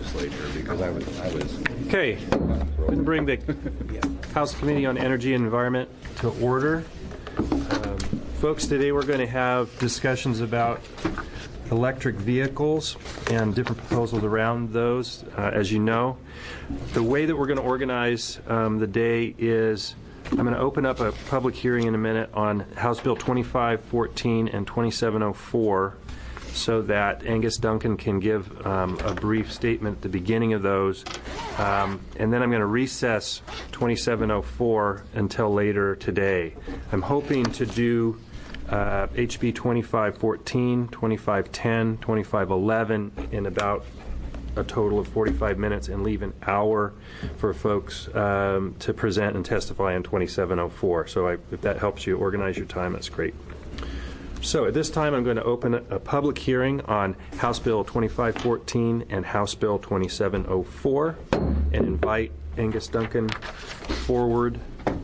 legislature because I was. Okay, I'm going to bring the House Committee on Energy and Environment to order. Folks, today we're going to have discussions about electric vehicles and different proposals around those. As you know, the way that we're going to organize the day is I'm going to open up a public hearing in a minute on House Bill 2514 and 2704 so that Angus Duncan can give a brief statement at the beginning of those. And then I'm going to recess 2704 until later today. I'm hoping to do HB 2514, 2510, 2511 in about a total of 45 minutes and leave an hour for folks to present and testify on 2704. So if that helps you organize your time, that's great. So at this time, I'm going to open a public hearing on House Bill 2514 and House Bill 2704 and invite Angus Duncan forward.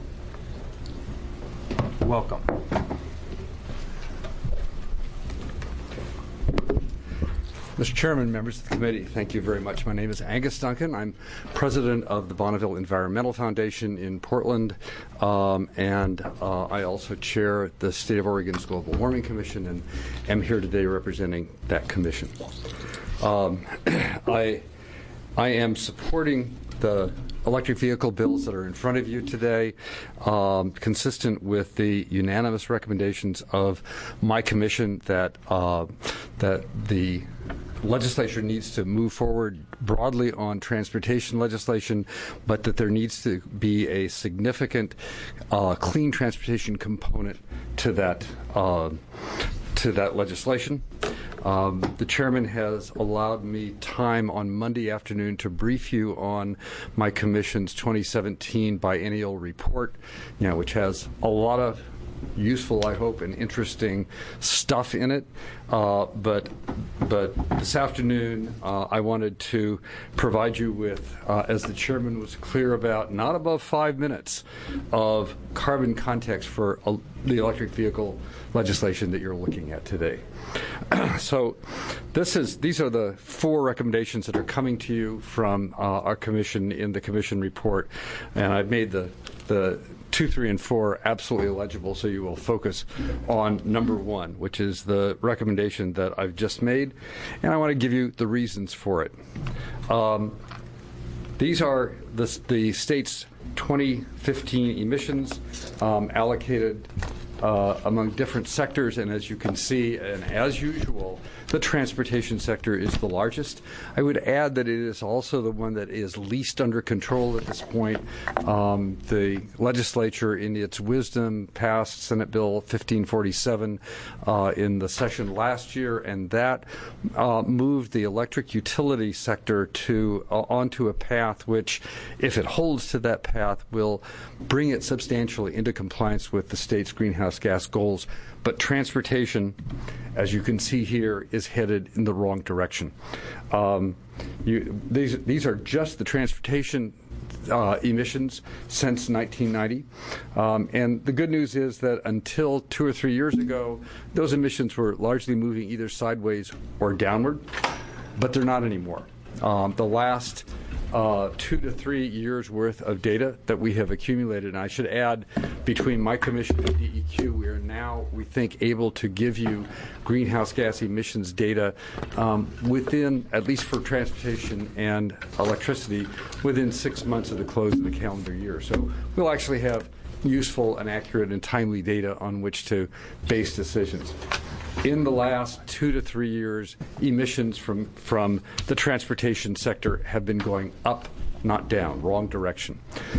Welcome. Mr. Chairman, members of the committee, thank you very much. My name is Angus Duncan. I'm president of the Bonneville Environmental Foundation in Portland, and I also chair the State of Oregon's Global Warming Commission and am here today representing that commission. I am supporting the electric vehicle bills that are in front of you today, consistent with the unanimous recommendations of my commission that the legislature needs to move forward broadly on transportation legislation, but that there needs to be a significant clean transportation component to that legislation. The chairman has allowed me time on Monday afternoon to brief you on my commission's 2017 biennial report, which has a lot of useful, I hope, and interesting stuff in it. But this afternoon, I wanted to provide you with, as the chairman was clear about, not above 5 minutes of carbon context for the electric vehicle legislation that you're looking at today. So these are the 4 recommendations that are coming to you from our commission in the commission report, and I've made the 2, 3, and 4 absolutely illegible, so you will focus on number 1, which is the recommendation that I've just made, and I want to give you the reasons for it. These are the state's 2015 emissions allocated among different sectors, and as you can see, and as usual, the transportation sector is the largest. I would add that it is also the one that is least under control at this point. The legislature, in its wisdom, passed Senate Bill 1547 in the session last year, and that moved the electric utility sector onto a path which, if it holds to that path, will bring it substantially into compliance with the state's greenhouse gas goals. But transportation, as you can see here, is headed in the wrong direction. These are just the transportation emissions since 1990. And the good news is that until 2 or 3 years ago, those emissions were largely moving either sideways or downward, but they're not anymore. The last 2 to 3 years worth of data that we have accumulated, and I should add, between my commission and DEQ, we are now, we think, able to give you greenhouse gas emissions data within, at least for transportation and electricity, within 6 months of the close of the calendar year. So we'll actually have useful and accurate and timely data on which to base decisions. In the last 2 to 3 years, emissions from the transportation sector have been going up, not down, wrong direction.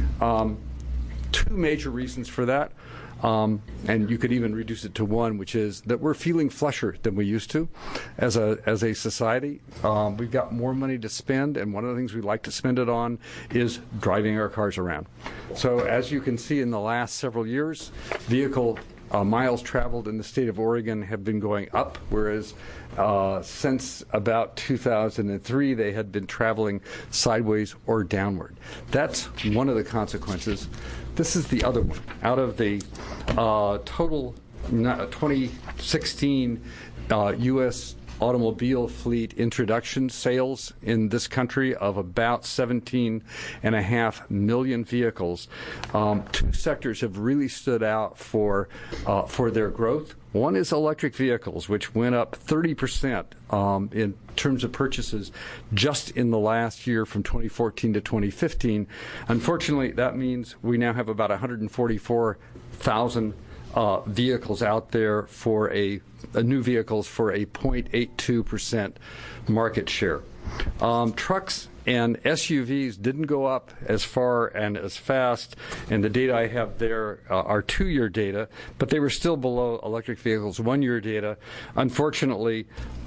2 major reasons for that, and you could even reduce it to 1, which is that we're feeling flusher than we used to as a society. We've got more money to spend, and one of the things we like to spend it on is driving our cars around. So as you can see, in the last several years, vehicle miles traveled in the state of Oregon have been going up, whereas since about 2003 they had been traveling sideways or downward. That's one of the consequences. This is the other one. Out of the total 2016 U.S. automobile fleet introduction sales in this country of about 17.5 million vehicles. Two sectors have really stood out for their growth. One is electric vehicles, which went up 30% in terms of purchases just in the last year from 2014 to 2015. Unfortunately, that means we now have about 144,000 vehicles out there for new vehicles for a 0.82% market share. Trucks and SUVs didn't go up as far and as fast, and the data I have there are 2-year data, but they were still below electric vehicles' 1-year data. Unfortunately, a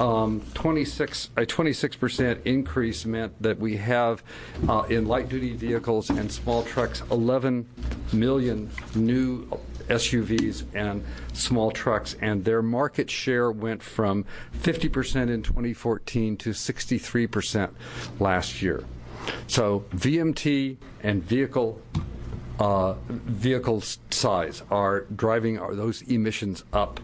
26% increase meant that we have in light-duty vehicles and small trucks 11 million new SUVs and small trucks, and their market share went from 50% in 2014 to 63% last year. So VMT and vehicle size are driving those emissions up.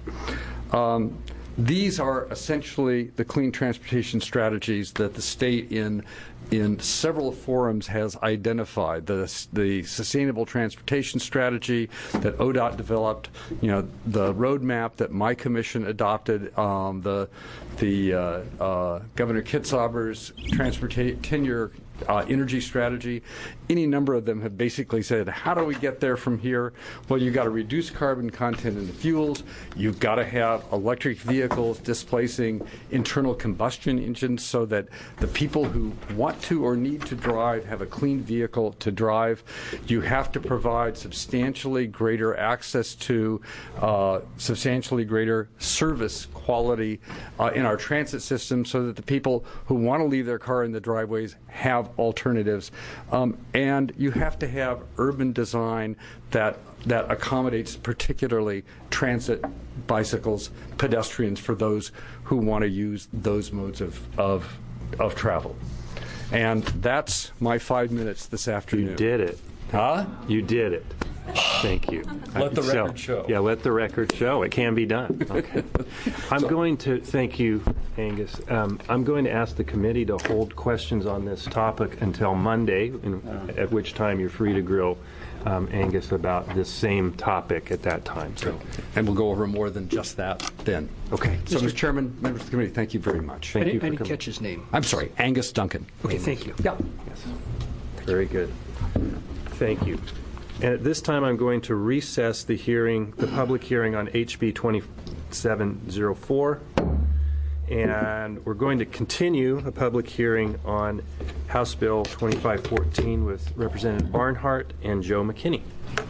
These are essentially the clean transportation strategies that the state in several forums has identified. The sustainable transportation strategy that ODOT developed, the roadmap that my commission adopted, the Governor Kitzhaber's 10-year energy strategy. Any number of them have basically said, how do we get there from here? Well, you've got to reduce carbon content in the fuels. You've got to have electric vehicles displacing internal combustion engines so that the people who want to or need to drive have a clean vehicle to drive. You have to provide substantially greater access to substantially greater service quality in our transit system so that the people who want to leave their car in the driveways have alternatives. And you have to have urban design that accommodates particularly transit, bicycles, pedestrians for those who want to use those modes of travel. And that's my 5 minutes this afternoon. You did it. Huh? You did it. Thank you. Let the record show. Yeah, let the record show. It can be done. Okay. I'm going to thank you, Angus. I'm going to ask the committee to hold questions on this topic until Monday, at which time you're free to grill Angus about this same topic at that time. So, and we'll go over more than just that then. Okay. So, Mr. Chairman, members of the committee, thank you very much. Thank you for I didn't coming. catch his name. I'm sorry, Angus Duncan. Okay, thank you. Yeah. Yes. Very good. Thank you. And at this time, I'm going to recess the public hearing on HB 2704, and we're going to continue a public hearing on House Bill 2514 with Representative Barnhart and Joe McKinney.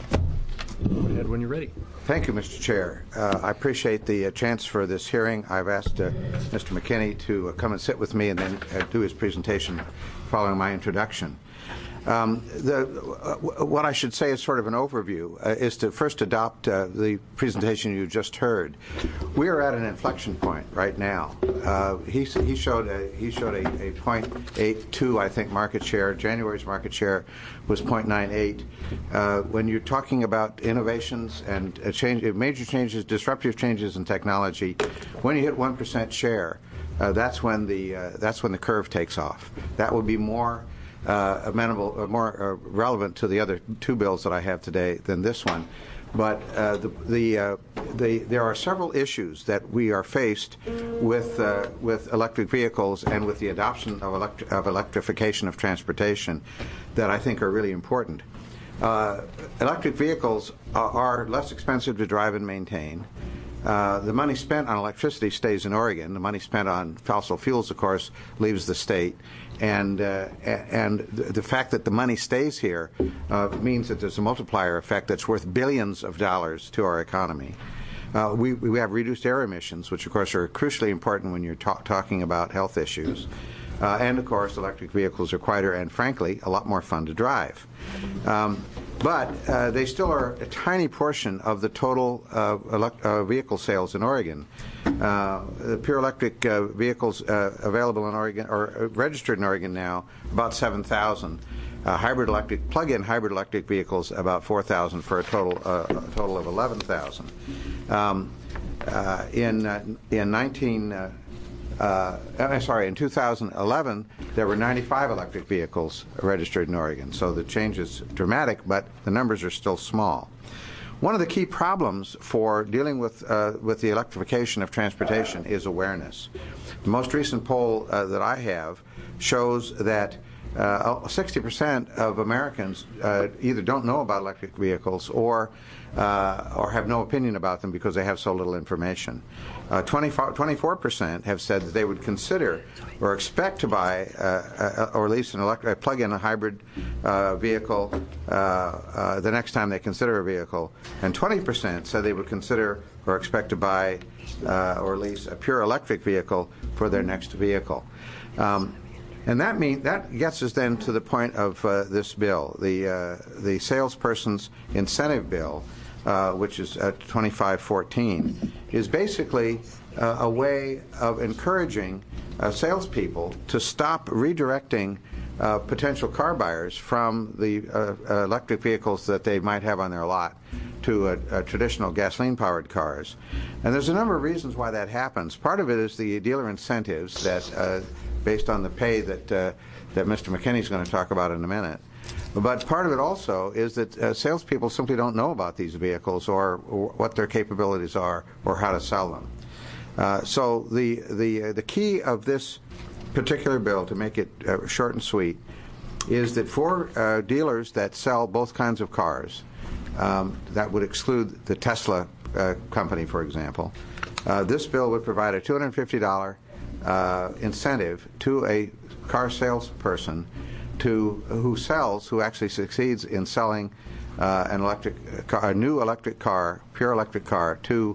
Go ahead when you're ready. Thank you, Mr. Chair. I appreciate the chance for this hearing. I've asked Mr. McKinney to come and sit with me and then do his presentation following my introduction. What I should say is sort of an overview is to first adopt the presentation you just heard. We are at an inflection point right now. He showed a 0.82, I think, market share. January's market share was 0.98. When you're talking about innovations and major changes, disruptive changes in technology, when you hit 1% share, that's when the curve takes off. That will be more amenable, more relevant to the other two bills that I have today than this one. But there are several issues that we are faced with electric vehicles and with the adoption of electrification of transportation that I think are really important. Electric vehicles are less expensive to drive and maintain. The money spent on electricity stays in Oregon. The money spent on fossil fuels, of course, leaves the state. And the fact that the money stays here means that there's a multiplier effect that's worth billions of dollars to our economy. We have reduced air emissions, which, of course, are crucially important when you're talking about health issues. And, of course, electric vehicles are quieter and, frankly, a lot more fun to drive. But they still are a tiny portion of the total vehicle sales in Oregon. The pure electric vehicles available in Oregon, or registered in Oregon now, about 7,000. Plug-in hybrid electric vehicles, about 4,000 for a total of 11,000. In in 2011, there were 95 electric vehicles registered in Oregon. So the change is dramatic, but the numbers are still small. One of the key problems for dealing with the electrification of transportation is awareness. The most recent poll that I have shows that 60% of Americans either don't know about electric vehicles or have no opinion about them because they have so little information. 24% have said that they would consider or expect to buy or lease a plug-in hybrid vehicle the next time they consider a vehicle, and 20% said they would consider or expect to buy or lease a pure electric vehicle for their next vehicle. And that gets us then to the point of this bill, the salesperson's incentive bill, which is 2514, is basically a way of encouraging salespeople to stop redirecting potential car buyers from the electric vehicles that they might have on their lot to traditional gasoline-powered cars. And there's a number of reasons why that happens. Part of it is the dealer incentives that based on the pay that Mr. McKinney is going to talk about in a minute. But part of it also is that salespeople simply don't know about these vehicles or what their capabilities are or how to sell them. So the key of this particular bill, to make it short and sweet, is that for dealers that sell both kinds of cars, that would exclude the Tesla company, for example, this bill would provide a $250 incentive to a car salesperson who actually succeeds in selling a new electric car, pure electric car, to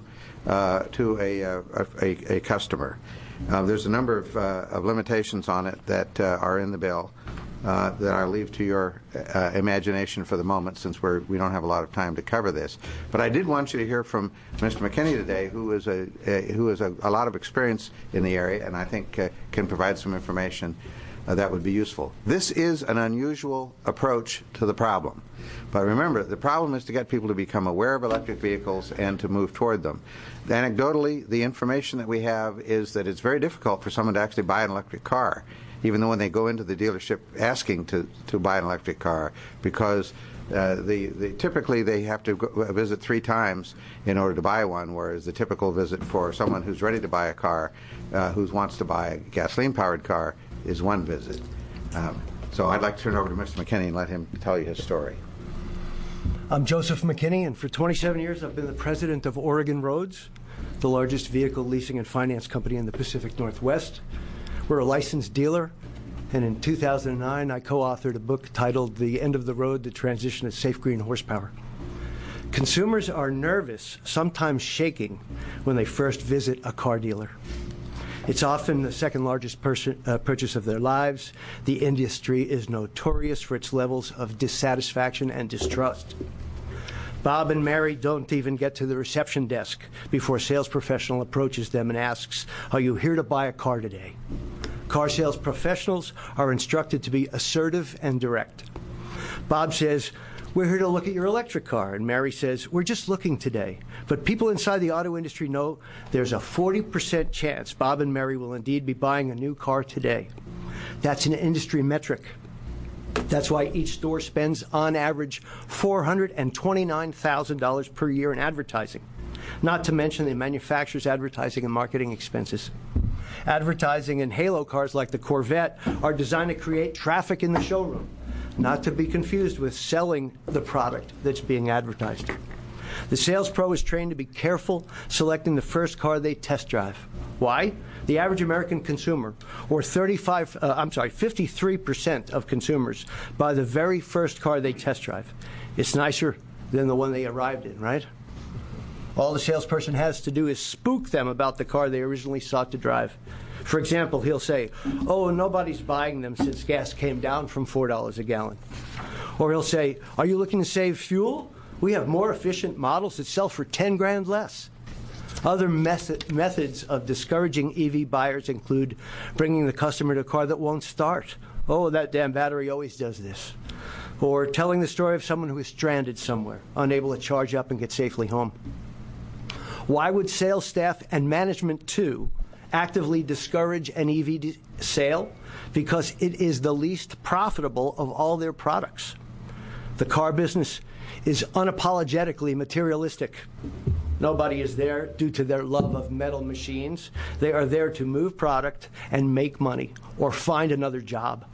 a customer. There's a number of limitations on it that are in the bill that I'll leave to your imagination for the moment, since we don't have a lot of time to cover this. But I did want you to hear from Mr. McKinney today, who has a lot of experience in the area, and I think can provide some information that would be useful. This is an unusual approach to the problem. But remember, the problem is to get people to become aware of electric vehicles and to move toward them. Anecdotally, the information that we have is that it's very difficult for someone to actually buy an electric car, even though when they go into the dealership asking to buy an electric car, because typically they have to visit 3 times in order to buy one, whereas the typical visit for someone who's ready to buy a car, who wants to buy a gasoline-powered car, is 1 visit. So I'd like to turn it over to Mr. McKinney and let him tell you his story. I'm Joseph McKinney, and for 27 years I've been the president of Oregon Roads, the largest vehicle leasing and finance company in the Pacific Northwest. We're a licensed dealer, and in 2009 I co-authored a book titled The End of the Road, The Transition to Safe Green Horsepower. Consumers are nervous, sometimes shaking, when they first visit a car dealer. It's often the second largest purchase of their lives. The industry is notorious for its levels of dissatisfaction and distrust. Bob and Mary don't even get to the reception desk before a sales professional approaches them and asks, "Are you here to buy a car today?" Car sales professionals are instructed to be assertive and direct. Bob says, "We're here to look at your electric car." And Mary says, "We're just looking today." But people inside the auto industry know there's a 40% chance Bob and Mary will indeed be buying a new car today. That's an industry metric. That's why each store spends, on average, $429,000 per year in advertising, not to mention the manufacturer's advertising and marketing expenses. Advertising in halo cars like the Corvette are designed to create traffic in the showroom, not to be confused with selling the product that's being advertised. The sales pro is trained to be careful selecting the first car they test drive. Why? The average American consumer, or 53% of consumers, buy the very first car they test drive. It's nicer than the one they arrived in, right? All the salesperson has to do is spook them about the car they originally sought to drive. For example, he'll say, "Oh, nobody's buying them since gas came down from $4 a gallon." Or he'll say, "Are you looking to save fuel? We have more efficient models that sell for 10 grand less." Other methods of discouraging EV buyers include bringing the customer to a car that won't start. "Oh, that damn battery always does this." Or telling the story of someone who is stranded somewhere, unable to charge up and get safely home. Why would sales staff and management too actively discourage an EV sale because it is the least profitable of all their products. The car business is unapologetically materialistic. Nobody is there due to their love of metal machines. They are there to move product and make money or find another job.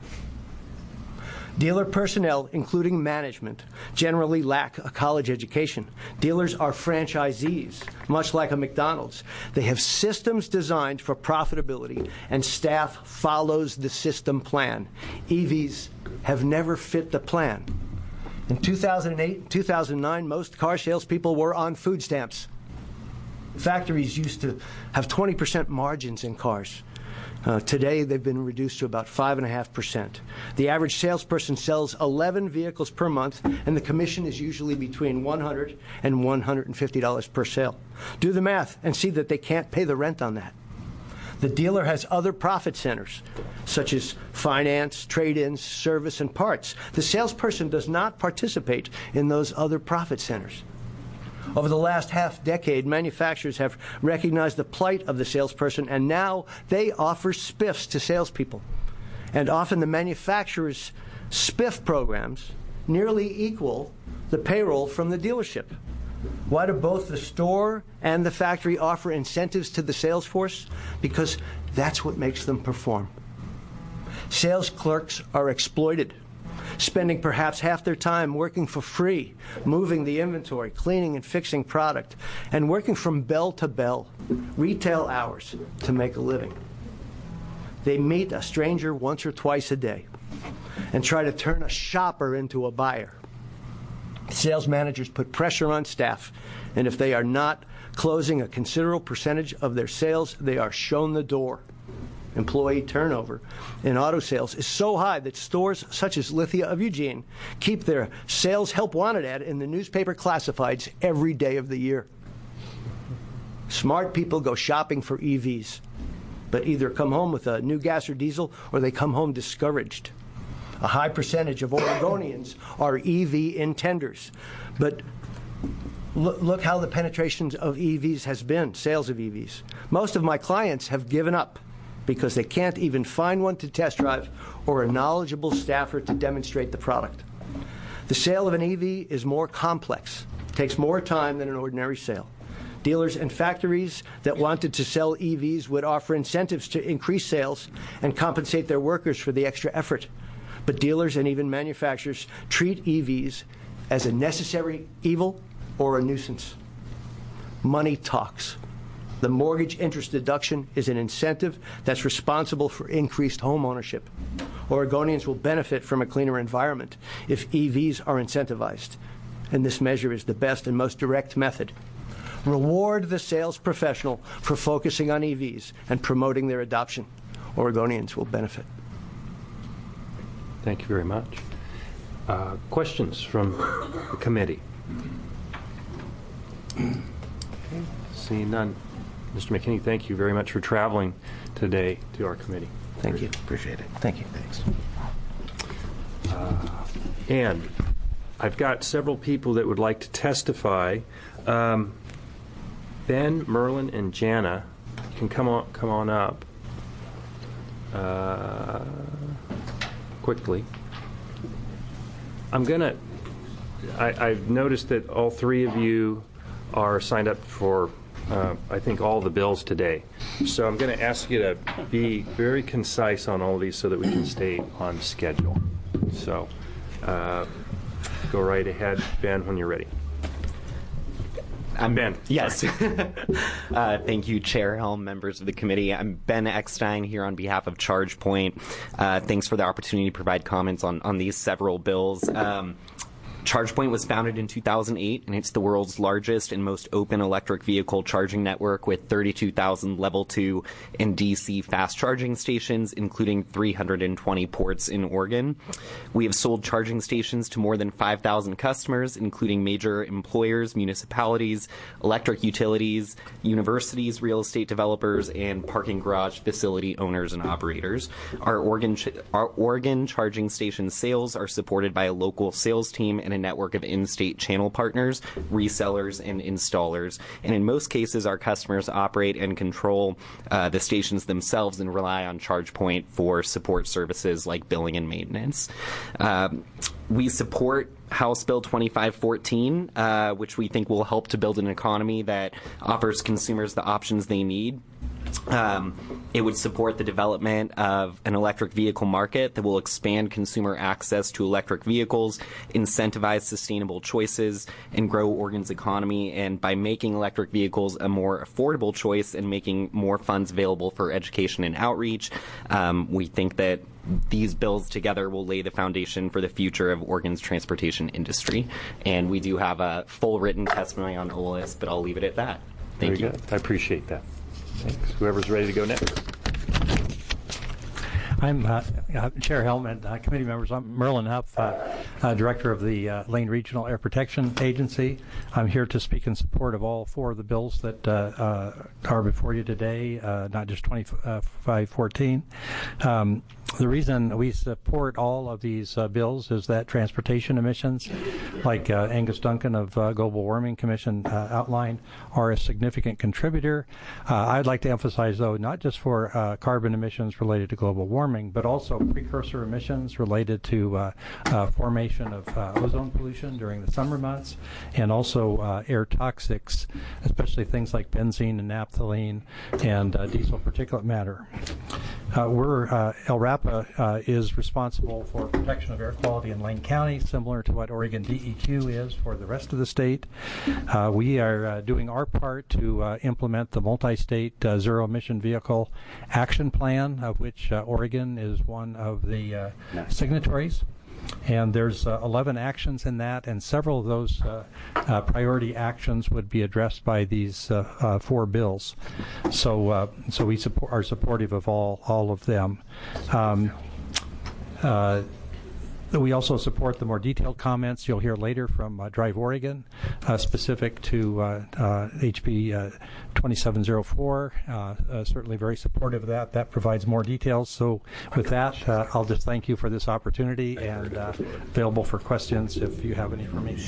Dealer personnel, including management, generally lack a college education. Dealers are franchisees, much like a McDonald's. They have systems designed for profitability, and staff follows the system plan. EVs have never fit the plan. In 2008 and 2009, most car salespeople were on food stamps. Factories used to have 20% margins in cars. Today, they've been reduced to about 5.5%. The average salesperson sells 11 vehicles per month, and the commission is usually between $100 and $150 per sale. Do the math and see that they can't pay the rent on that. The dealer has other profit centers, such as finance, trade-ins, service, and parts. The salesperson does not participate in those other profit centers. Over the last half-decade, manufacturers have recognized the plight of the salesperson, and now they offer spiffs to salespeople. And often the manufacturer's spiff programs nearly equal the payroll from the dealership. Why do both the store and the factory offer incentives to the sales force? Because that's what makes them perform. Sales clerks are exploited, spending perhaps half their time working for free, moving the inventory, cleaning and fixing product, and working from bell to bell, retail hours, to make a living. They meet a stranger once or twice a day and try to turn a shopper into a buyer. Sales managers put pressure on staff, and if they are not closing a considerable percentage of their sales, they are shown the door. Employee turnover in auto sales is so high that stores such as Lithia of Eugene keep their sales help wanted ad in the newspaper classifieds every day of the year. Smart people go shopping for EVs, but either come home with a new gas or diesel, or they come home discouraged. A high percentage of Oregonians are EV intenders, but look how the penetration of EVs has been, sales of EVs. Most of my clients have given up because they can't even find one to test drive or a knowledgeable staffer to demonstrate the product. The sale of an EV is more complex, takes more time than an ordinary sale. Dealers and factories that wanted to sell EVs would offer incentives to increase sales and compensate their workers for the extra effort. But dealers and even manufacturers treat EVs as a necessary evil or a nuisance. Money talks. The mortgage interest deduction is an incentive that's responsible for increased home ownership. Oregonians will benefit from a cleaner environment if EVs are incentivized, and this measure is the best and most direct method. Reward the sales professional for focusing on EVs and promoting their adoption. Oregonians will benefit. Thank you very much. Questions from the committee? Seeing none. Mr. McKinney, thank you very much for traveling today to our committee. Thank you. Appreciate it. Thank you. Thanks. And I've got several people that would like to testify. Ben, Merlin, and Jana, you can come on up quickly. I've noticed that all three of you are signed up for I think all the bills today. So I'm going to ask you to be very concise on all of these so that we can stay on schedule. So go right ahead, Ben, when you're ready. I'm Ben. Yes. Thank you, Chair Helm, members of the committee. I'm Ben Eckstein here on behalf of ChargePoint. Thanks for the opportunity to provide comments on these several bills. ChargePoint was founded in 2008, and it's the world's largest and most open electric vehicle charging network with 32,000 Level 2 and DC fast charging stations, including 320 ports in Oregon. We have sold charging stations to more than 5,000 customers, including major employers, municipalities, electric utilities, universities, real estate developers, and parking garage facility owners and operators. Our Oregon charging station sales are supported by a local sales team and and a network of in-state channel partners, resellers, and installers. And in most cases, our customers operate and control the stations themselves and rely on ChargePoint for support services like billing and maintenance. We support House Bill 2514, which we think will help to build an economy that offers consumers the options they need. It would support the development of an electric vehicle market that will expand consumer access to electric vehicles, incentivize sustainable choices, and grow Oregon's economy. And by making electric vehicles a more affordable choice and making more funds available for education and outreach, we think that these bills together will lay the foundation for the future of Oregon's transportation industry. And we do have a full written testimony on OLS, but I'll leave it at that. Thank you. Very good. I appreciate that. Thanks. Whoever's ready to go next. I'm Chair Helmet, committee members. I'm Merlin Huff, Director of the Lane Regional Air Protection Agency. I'm here to speak in support of all four of the bills that are before you today, not just 2514. The reason we support all of these bills is that transportation emissions, like Angus Duncan of Global Warming Commission outlined, are a significant contributor. I'd like to emphasize, though, not just for carbon emissions related to global warming, but also precursor emissions related to formation of ozone pollution during the summer months, and also air toxics, especially things like benzene and naphthalene and diesel particulate matter. LRAPA is responsible for protection of air quality in Lane County, similar to what Oregon DEQ is for the rest of the state. We are doing our part to implement the multi-state zero-emission vehicle action plan, of which Oregon is one of the signatories. And there's 11 actions in that, and several of those priority actions would be addressed by these four bills. So we are supportive of all of them. We also support the more detailed comments you'll hear later from Drive Oregon, specific to HB 2704. Certainly very supportive of that. That provides more details. So with that, I'll just thank you for this opportunity and available for questions if you have any for me.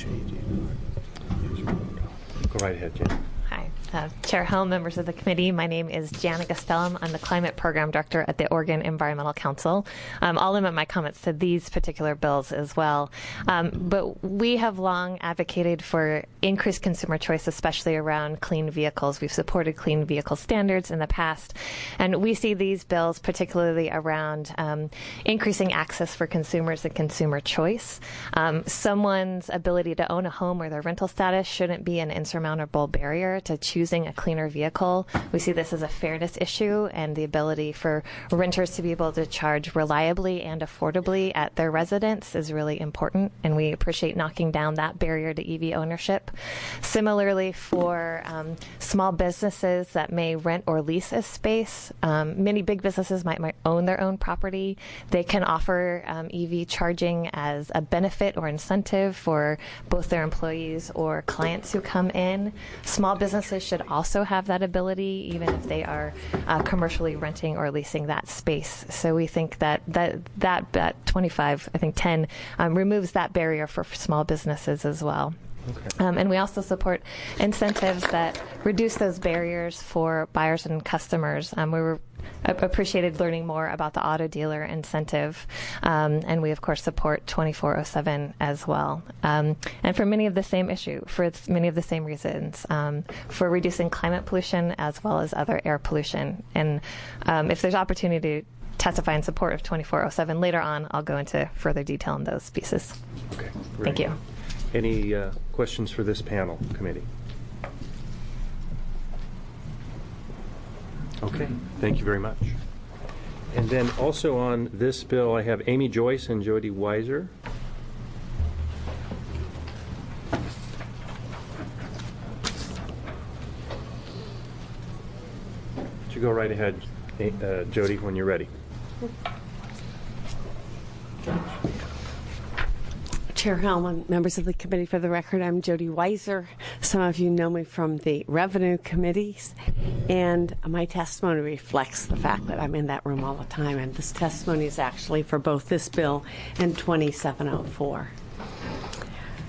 Go right ahead, Jen. Hi. Chair Helm, members of the committee, my name is Jana Gastelum. I'm the Climate Program Director at the Oregon Environmental Council. I'll limit my comments to these particular bills as well. But we have long advocated for increased consumer choice, especially around clean vehicles. We've supported clean vehicle standards in the past, and we see these bills particularly around increasing access for consumers and consumer choice. Someone's ability to own a home or their rental status shouldn't be an insurmountable barrier to choosing a cleaner vehicle. We see this as a fairness issue, and the ability for renters to be able to charge reliably and affordably at their residence is really important, and we appreciate knocking down that barrier to EV ownership. Similarly, for small businesses that may rent or lease a space, many big businesses might own their own property. They can offer EV charging as a benefit or incentive for both their employees or clients who come in. Small businesses should also have that ability, even if they are commercially renting or leasing that space. So we think that 10 removes that barrier for small businesses as well. Okay. And we also support incentives that reduce those barriers for buyers and customers. We were appreciated learning more about the auto dealer incentive, and we of course support 2407 as well. And for many of the same reasons, for reducing climate pollution as well as other air pollution. And if there's opportunity to testify in support of 2407 later on, I'll go into further detail on those pieces. Okay. Thank you. Any questions for this panel committee? Okay, thank you very much. And then also on this bill, I have Amy Joyce and Jody Weiser. You go right ahead, Jody, when you're ready. Chair Hellman, members of the committee, for the record, I'm Jody Weiser. Some of you know me from the revenue committees, and my testimony reflects the fact that I'm in that room all the time, and this testimony is actually for both this bill and 2704.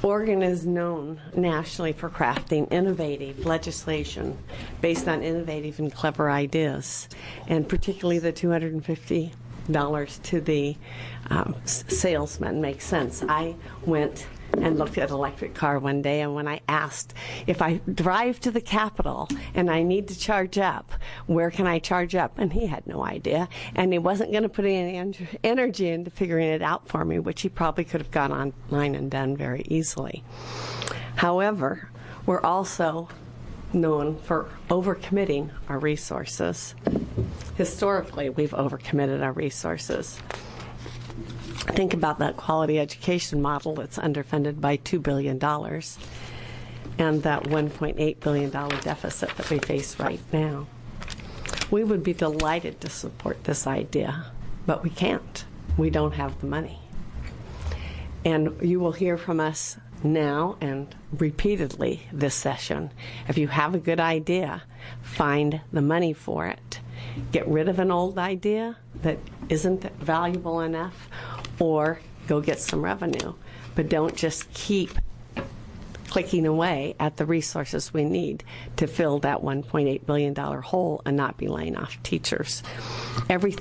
Oregon is known nationally for crafting innovative legislation based on innovative and clever ideas, and particularly the $250 to the salesman makes sense. I went and looked at an electric car one day, and when I asked, if I drive to the Capitol and I need to charge up, where can I charge up? And he had no idea, and he wasn't going to put any energy into figuring it out for me, which he probably could have gone online and done very easily. However, we're also known for overcommitting our resources. Historically, we've overcommitted our resources. Think about that quality education model that's underfunded by $2 billion and that $1.8 billion deficit that we face right now. We would be delighted to support this idea, but we can't. We don't have the money. And you will hear from us now and repeatedly this session. If you have a good idea, find the money for it. Get rid of an old idea that isn't valuable enough, or go get some revenue. But don't just keep clicking away at the resources we need to fill that $1.8 billion hole and not be laying off teachers. Every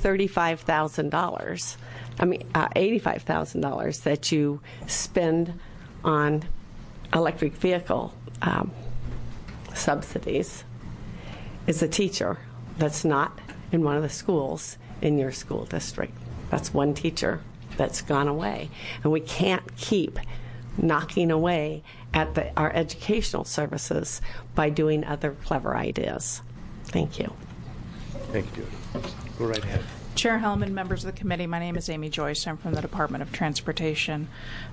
$85,000 that you spend on electric vehicle subsidies is a teacher that's not in one of the schools in your school district. That's one teacher that's gone away. And we can't keep knocking away at our educational services by doing other clever ideas. Thank you. Thank you, Judy. Go right ahead. Chair Hellman, members of the committee, my name is Amy Joyce. I'm from the Department of Transportation.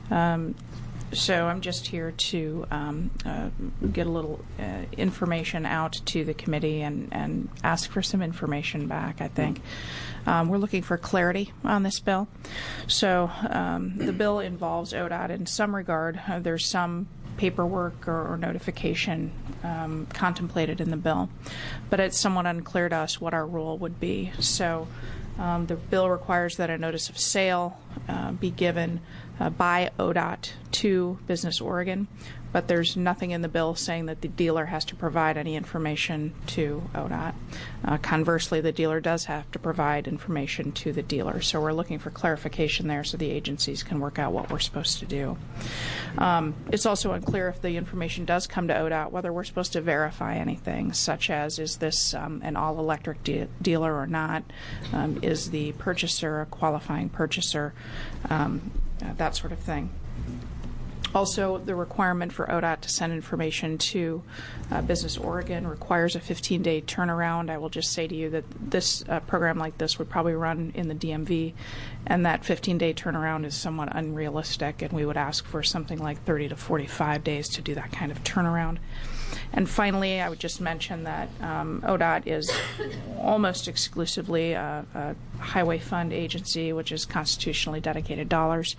So I'm just here to get a little information out to the committee and ask for some information back, I think. We're looking for clarity on this bill. So the bill involves ODOT in some regard. There's some paperwork or notification contemplated in the bill, but it's somewhat unclear to us what our role would be. So the bill requires that a notice of sale be given by ODOT to Business Oregon, but there's nothing in the bill saying that the dealer has to provide any information to ODOT. Conversely, the dealer does have to provide information to the dealer. So we're looking for clarification there so the agencies can work out what we're supposed to do. It's also unclear if the information does come to ODOT whether we're supposed to verify anything, such as is this an all-electric dealer or not? Is the purchaser a qualifying purchaser? That sort of thing. Also, the requirement for ODOT to send information to Business Oregon requires a 15-day turnaround. I will just say to you that this program like this would probably run in the DMV, and that 15-day turnaround is somewhat unrealistic, and we would ask for something like 30 to 45 days to do that kind of turnaround. And finally, I would just mention that ODOT is almost exclusively a highway fund agency, which is constitutionally dedicated dollars.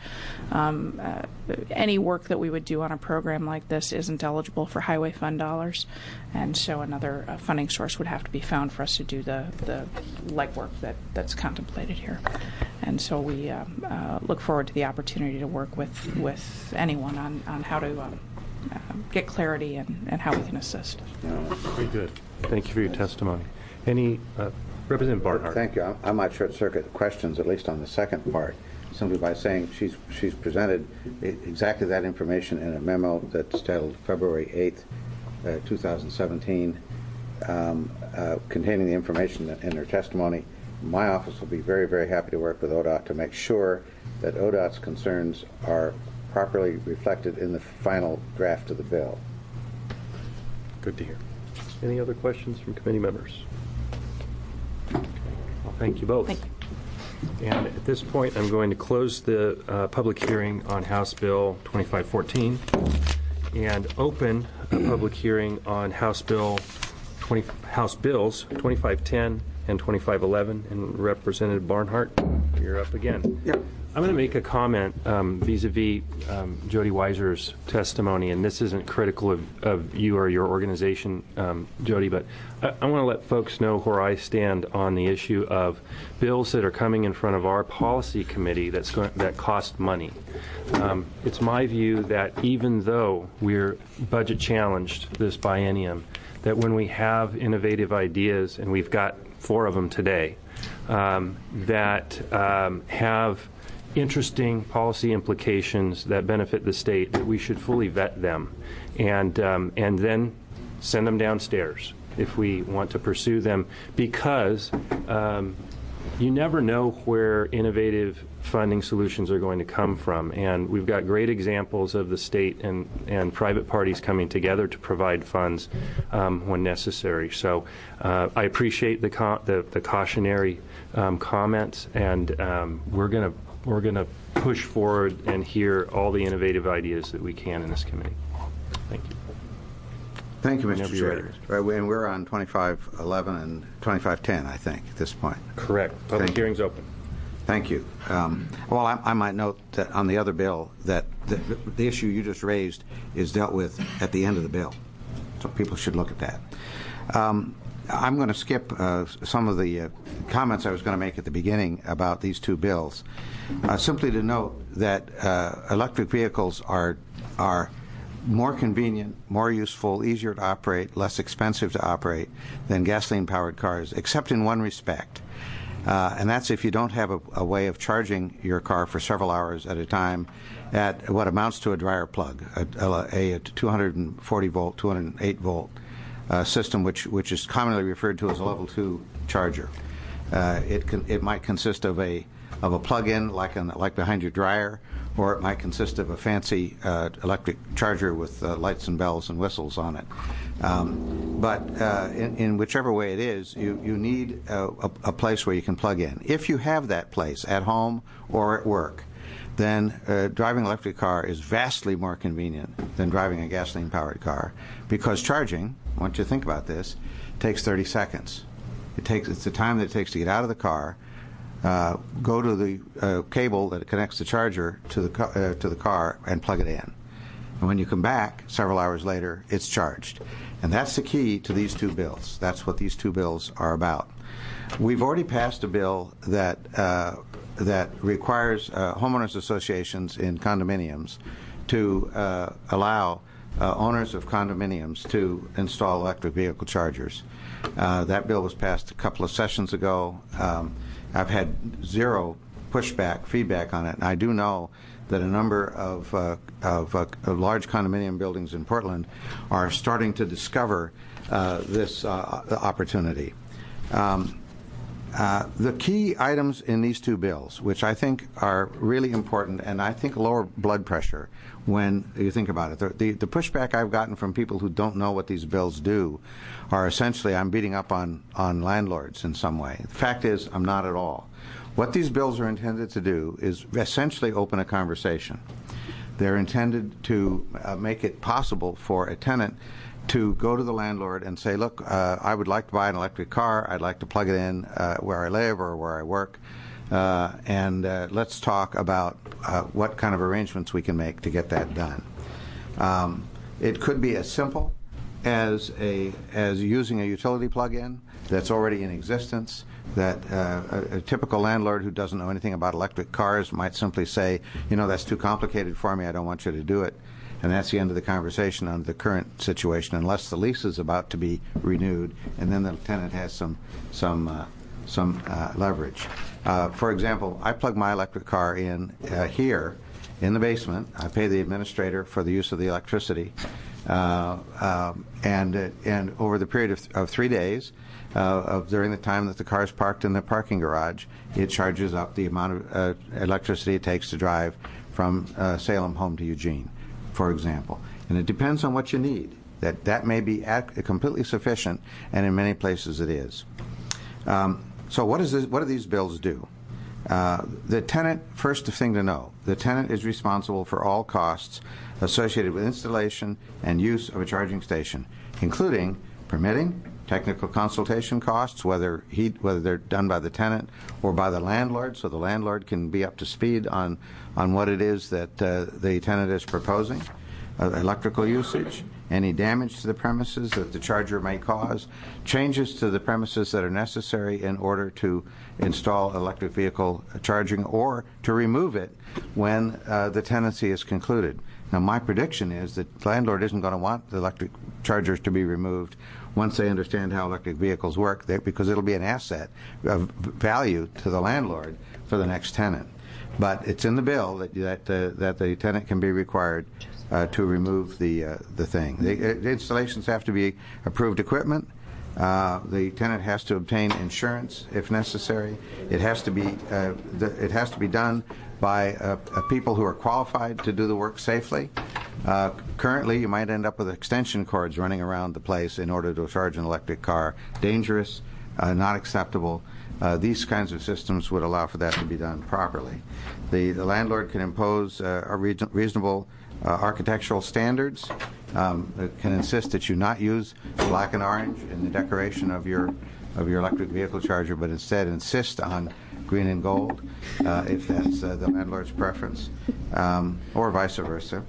Any work that we would do on a program like this isn't eligible for highway fund dollars, and so another funding source would have to be found for us to do the legwork that's contemplated here. And so we look forward to the opportunity to work with anyone on how to get clarity and how we can assist. Very good. Thank you for your testimony. Any Representative Barnhart? Thank you. I might short-circuit questions, at least on the second part, simply by saying she's presented exactly that information in a memo that's titled February 8th, 2017, containing the information in her testimony. My office will be very, very happy to work with ODOT to make sure that ODOT's concerns are properly reflected in the final draft of the bill. Good to hear. Any other questions from committee members? Okay. Well, thank you both. Thank you. And at this point, I'm going to close the public hearing on House Bill 2514 and open a public hearing on House Bills 2510 and 2511. And Representative Barnhart, you're up again. Yep. I'm going to make a comment vis-a-vis Jody Weiser's testimony, and this isn't critical of you or your organization, Jody, but I want to let folks know where I stand on the issue of bills that are coming in front of our policy committee that cost money. It's my view that even though we're budget challenged this biennium, that when we have innovative ideas, and we've got 4 of them today, that have interesting policy implications that benefit the state, that we should fully vet them and then send them downstairs if we want to pursue them, because you never know where innovative funding solutions are going to come from, and we've got great examples of the state and private parties coming together to provide funds when necessary. So I appreciate the cautionary comments, and we're going to push forward and hear all the innovative ideas that we can in this committee. Thank you. Thank you, Mr. Chair. Right, and we're on 2511 and 2510, I think, at this point. Correct. Public hearing's open. Thank you. Well, I might note that on the other bill that the issue you just raised is dealt with at the end of the bill, so people should look at that. I'm going to skip some of the comments I was going to make at the beginning about these 2 bills, simply to note that electric vehicles are more convenient, more useful, easier to operate, less expensive to operate than gasoline-powered cars, except in one respect. And that's if you don't have a way of charging your car for several hours at a time at what amounts to a dryer plug, a 240-volt, 208-volt system, which is commonly referred to as a level 2 charger. It might consist of a plug-in like behind your dryer, or it might consist of a fancy electric charger with lights and bells and whistles on it. But in whichever way it is, you need a place where you can plug in. If you have that place at home or at work, then driving an electric car is vastly more convenient than driving a gasoline-powered car, because charging, once you think about this, takes 30 seconds. It's the time that it takes to get out of the car, go to the cable that connects the charger to the car, and plug it in. And when you come back several hours later, it's charged. And that's the key to these 2 bills. That's what these 2 bills are about. We've already passed a bill that requires homeowners associations in condominiums to allow owners of condominiums to install electric vehicle chargers. That bill was passed a couple of sessions ago. I've had 0 feedback on it, and I do know that a number of large condominium buildings in Portland are starting to discover this opportunity. The key items in these 2 bills, which I think are really important, and I think lower blood pressure when you think about it. The pushback I've gotten from people who don't know what these bills do are essentially, I'm beating up on landlords in some way. The fact is, I'm not at all. What these bills are intended to do is essentially open a conversation. They're intended to make it possible for a tenant to go to the landlord and say, look, I would like to buy an electric car. I'd like to plug it in where I live or where I work. And let's talk about what kind of arrangements we can make to get that done. It could be as simple as using a utility plug-in that's already in existence, that a typical landlord who doesn't know anything about electric cars might simply say, that's too complicated for me, I don't want you to do it. And that's the end of the conversation under the current situation, unless the lease is about to be renewed, and then the tenant has some leverage. For example, I plug my electric car in here in the basement. I pay the administrator for the use of the electricity, and over the period of 3 days, during the time that the car is parked in the parking garage, it charges up the amount of electricity it takes to drive from Salem home to Eugene, for example. And it depends on what you need. That may be completely sufficient, and in many places it is. So what do these bills do? The tenant, first thing to know, the tenant is responsible for all costs associated with installation and use of a charging station, including permitting, technical consultation costs, whether they're done by the tenant or by the landlord, so the landlord can be up to speed on what it is that the tenant is proposing, electrical usage, any damage to the premises that the charger may cause, changes to the premises that are necessary in order to install electric vehicle charging, or to remove it when the tenancy is concluded. Now, my prediction is that the landlord isn't going to want the electric chargers to be removed once they understand how electric vehicles work, because it'll be an asset of value to the landlord for the next tenant. But it's in the bill that the tenant can be required to remove the thing. The installations have to be approved equipment. The tenant has to obtain insurance if necessary. It has to be done by people who are qualified to do the work safely. Currently, you might end up with extension cords running around the place in order to charge an electric car. Dangerous, not acceptable. These kinds of systems would allow for that to be done properly. The landlord can impose reasonable architectural standards. It can insist that you not use black and orange in the decoration of your electric vehicle charger, but instead insist on green and gold, if that's the landlord's preference, or vice versa,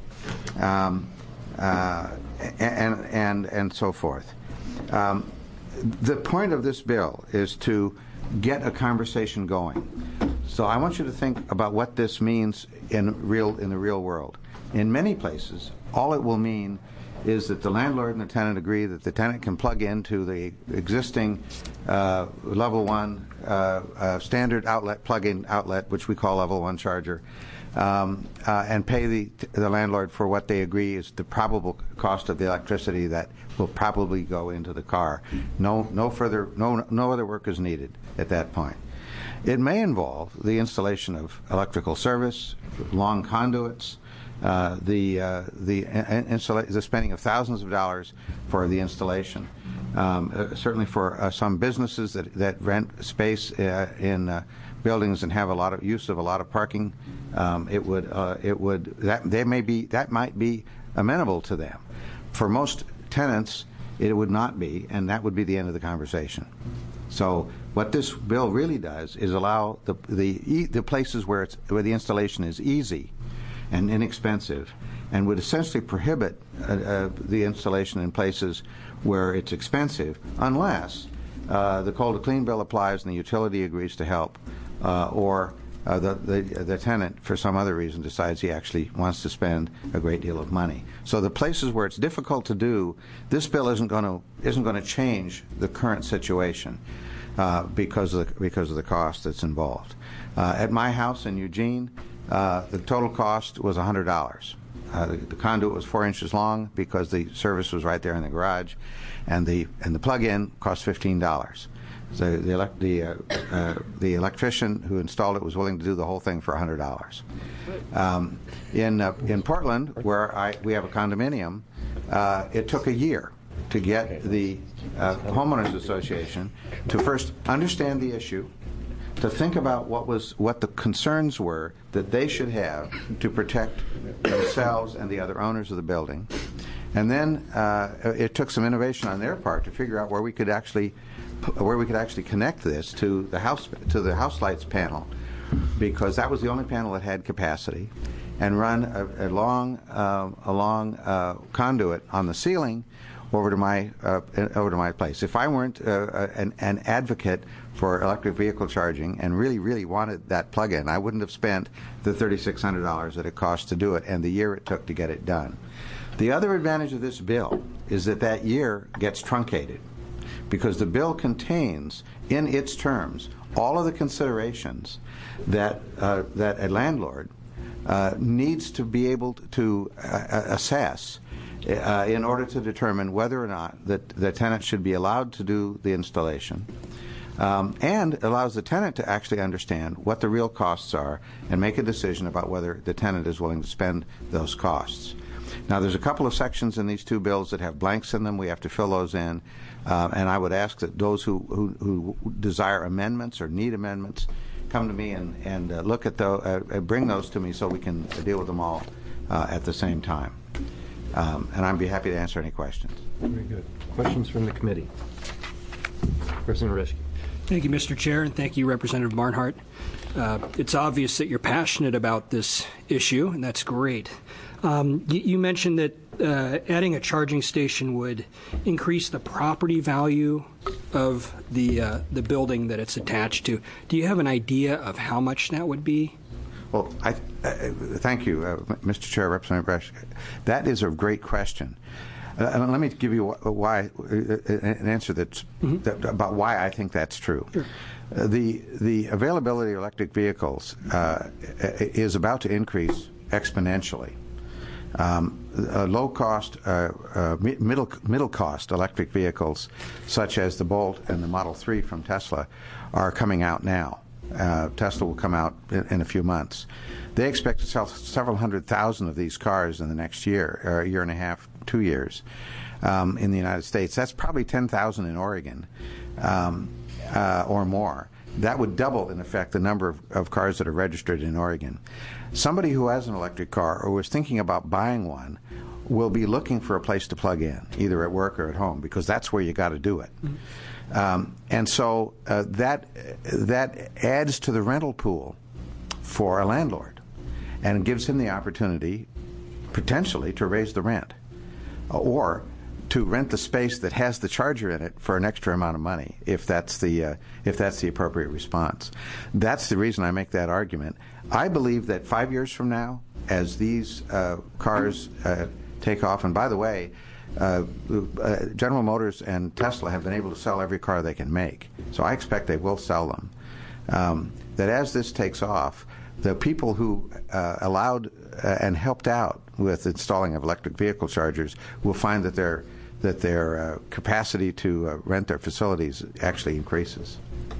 and so forth. The point of this bill is to get a conversation going. So I want you to think about what this means in the real world. In many places, all it will mean is that the landlord and the tenant agree that the tenant can plug into the existing level 1 standard outlet, plug-in outlet, which we call level 1 charger, and pay the landlord for what they agree is the probable cost of the electricity that will probably go into the car. No other work is needed at that point. It may involve the installation of electrical service, long conduits, the spending of thousands of dollars for the installation. Certainly for some businesses that rent space in buildings and have a lot of use of a lot of parking, that might be amenable to them. For most tenants, it would not be, and that would be the end of the conversation. So what this bill really does is allow the places where the installation is easy and inexpensive, and would essentially prohibit the installation in places where it's expensive, unless the coal to clean bill applies and the utility agrees to help, or the tenant, for some other reason, decides he actually wants to spend a great deal of money. So the places where it's difficult to do, this bill isn't going to change the current situation because of the cost that's involved. At my house in Eugene, the total cost was $100. The conduit was 4 inches long because the service was right there in the garage, and the plug-in cost $15. So the electrician who installed it was willing to do the whole thing for $100. In Portland, where we have a condominium, it took a year to get the homeowners association to first understand the issue, to think about what the concerns were that they should have to protect themselves and the other owners of the building, and then it took some innovation on their part to figure out where we could actually connect this to the house lights panel, because that was the only panel that had capacity, and run a long conduit on the ceiling over to my place. If I weren't an advocate for electric vehicle charging and really wanted that plug-in, I wouldn't have spent the $3,600 that it cost to do it and the year it took to get it done. The other advantage of this bill is that year gets truncated, because the bill contains in its terms all of the considerations that a landlord needs to be able to assess in order to determine whether or not the tenant should be allowed to do the installation, and allows the tenant to actually understand what the real costs are and make a decision about whether the tenant is willing to spend those costs. Now, there's a couple of sections in these two bills that have blanks in them. We have to fill those in, and I would ask that those who desire amendments or need amendments come to me and look at bring those to me so we can deal with them all at the same time. And I'd be happy to answer any questions. Very good. Questions from the committee? Representative Reschke. Thank you, Mr. Chair, and thank you, Representative Barnhart. It's obvious that you're passionate about this issue, and that's great. You mentioned that adding a charging station would increase the property value of the building that it's attached to. Do you have an idea of how much that would be? Well, thank you, Mr. Chair, Representative Resch. That is a great question. Let me give you an answer about why I think that's true. Sure. The availability of electric vehicles is about to increase exponentially. Low-cost, middle-cost electric vehicles, such as the Bolt and the Model 3 from Tesla, are coming out now. Tesla will come out in a few months. They expect to sell several 100,000 of these cars in the next year, or a year and a half, 2 years, in the United States. That's probably 10,000 in Oregon or more. That would double, in effect, the number of cars that are registered in Oregon. Somebody who has an electric car or was thinking about buying one will be looking for a place to plug in, either at work or at home, because that's where you got to do it. And so that adds to the rental pool for a landlord, and gives him the opportunity, potentially, to raise the rent, or to rent the space that has the charger in it for an extra amount of money, if that's the appropriate response. That's the reason I make that argument. I believe that 5 years from now, as these cars take off, and by the way, General Motors and Tesla have been able to sell every car they can make, so I expect they will sell them. That as this takes off, the people who allowed and helped out with installing of electric vehicle chargers will find that their capacity to rent their facilities actually increases.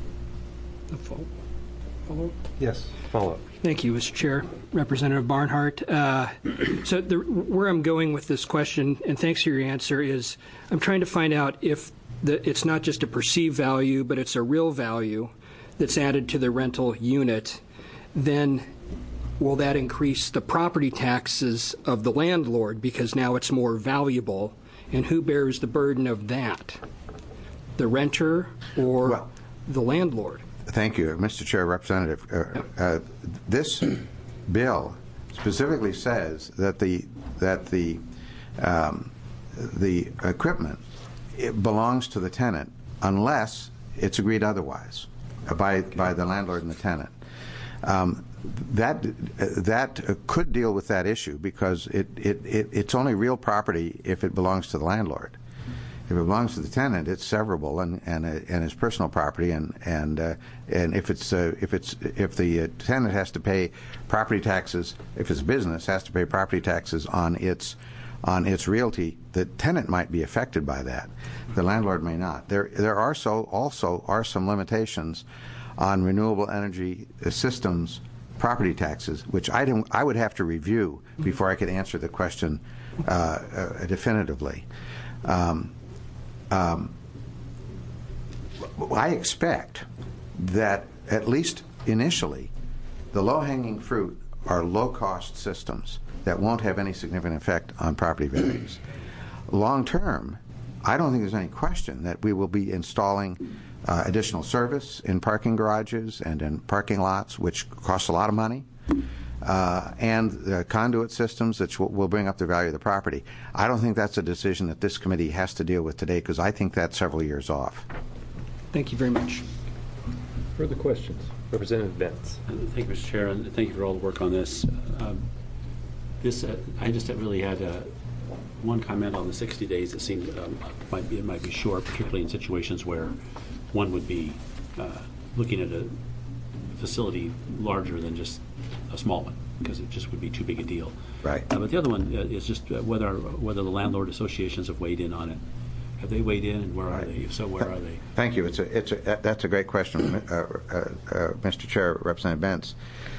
Follow-up? Yes. Follow-up. Thank you, Mr. Chair. Representative Barnhart. So where I'm going with this question, and thanks for your answer, is I'm trying to find out if it's not just a perceived value, but it's a real value that's added to the rental unit. Then will that increase the property taxes of the landlord because now it's more valuable? And who bears the burden of that? The renter or the landlord? Thank you, Mr. Chair, Representative. This bill specifically says that the equipment belongs to the tenant unless it's agreed otherwise by the landlord and the tenant. That could deal with that issue because it's only real property if it belongs to the landlord. If it belongs to the tenant, it's severable and it's personal property, and if the tenant has to pay property taxes, if it's a business has to pay property taxes on its realty, the tenant might be affected by that. The landlord may not. There are also some limitations on renewable energy systems property taxes, which I would have to review before I could answer the question definitively. I expect that, at least initially, the low-hanging fruit are low-cost systems that won't have any significant effect on property values. Long-term, I don't think there's any question that we will be installing additional service in parking garages and in parking lots, which costs a lot of money, and conduit systems that will bring up the value of the property. I don't think that's a decision that this committee has to deal with today, because I think that's several years off. Thank you very much. Further questions? Representative Benz. Thank you, Mr. Chair, and thank you for all the work on this. I just really had one comment on the 60 days. It seemed it might be short, particularly in situations where one would be looking at a facility larger than just a small one, because it just would be too big a deal. Right. But the other one is just whether the landlord associations have weighed in on it. Have they weighed in, and where are they? If so, where are they? Thank you. That's a great question, Mr. Chair, Representative Benz.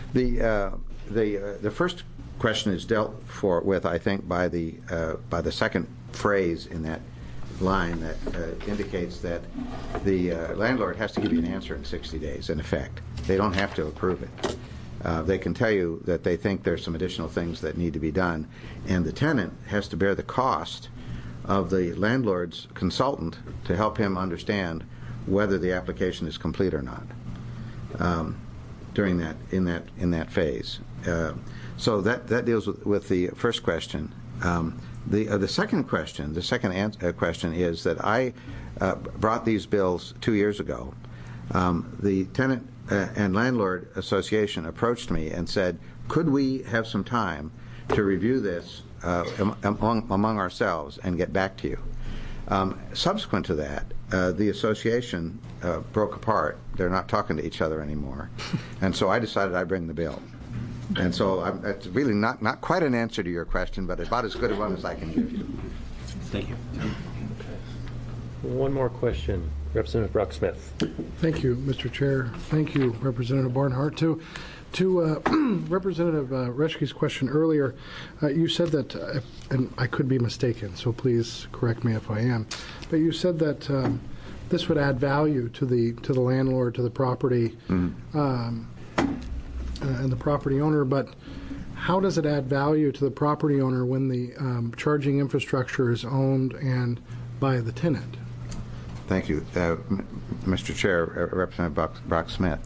The first question is dealt with, I think, by the second phrase in that line that indicates that the landlord has to give you an answer in 60 days, in effect. They don't have to approve it. They can tell you that they think there's some additional things that need to be done, and the tenant has to bear the cost of the landlord's consultant to help him understand whether the application is complete or not during that in that phase. So that deals with the first question. The second question, question is that I brought these bills 2 years ago. The Tenant and Landlord Association approached me and said, could we have some time to review this among ourselves and get back to you? Subsequent to that, the association broke apart. They're not talking to each other anymore. And so I decided I'd bring the bill. And so it's really not quite an answer to your question, but about as good a one as I can give you. Thank you. One more question. Representative Brock Smith. Thank you, Mr. Chair. Thank you, Representative Barnhart. To Representative Reschke's question earlier, you said that, and I could be mistaken, so please correct me if I am, but you said that this would add value to the landlord, to the property, and the property owner. But how does it add value to the property owner when the charging infrastructure is owned and by the tenant? Thank you, Mr. Chair, Representative Brock Smith.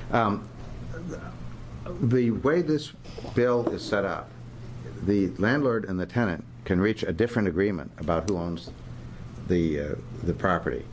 The way this bill is set up, the landlord and the tenant can reach a different agreement about who owns the property.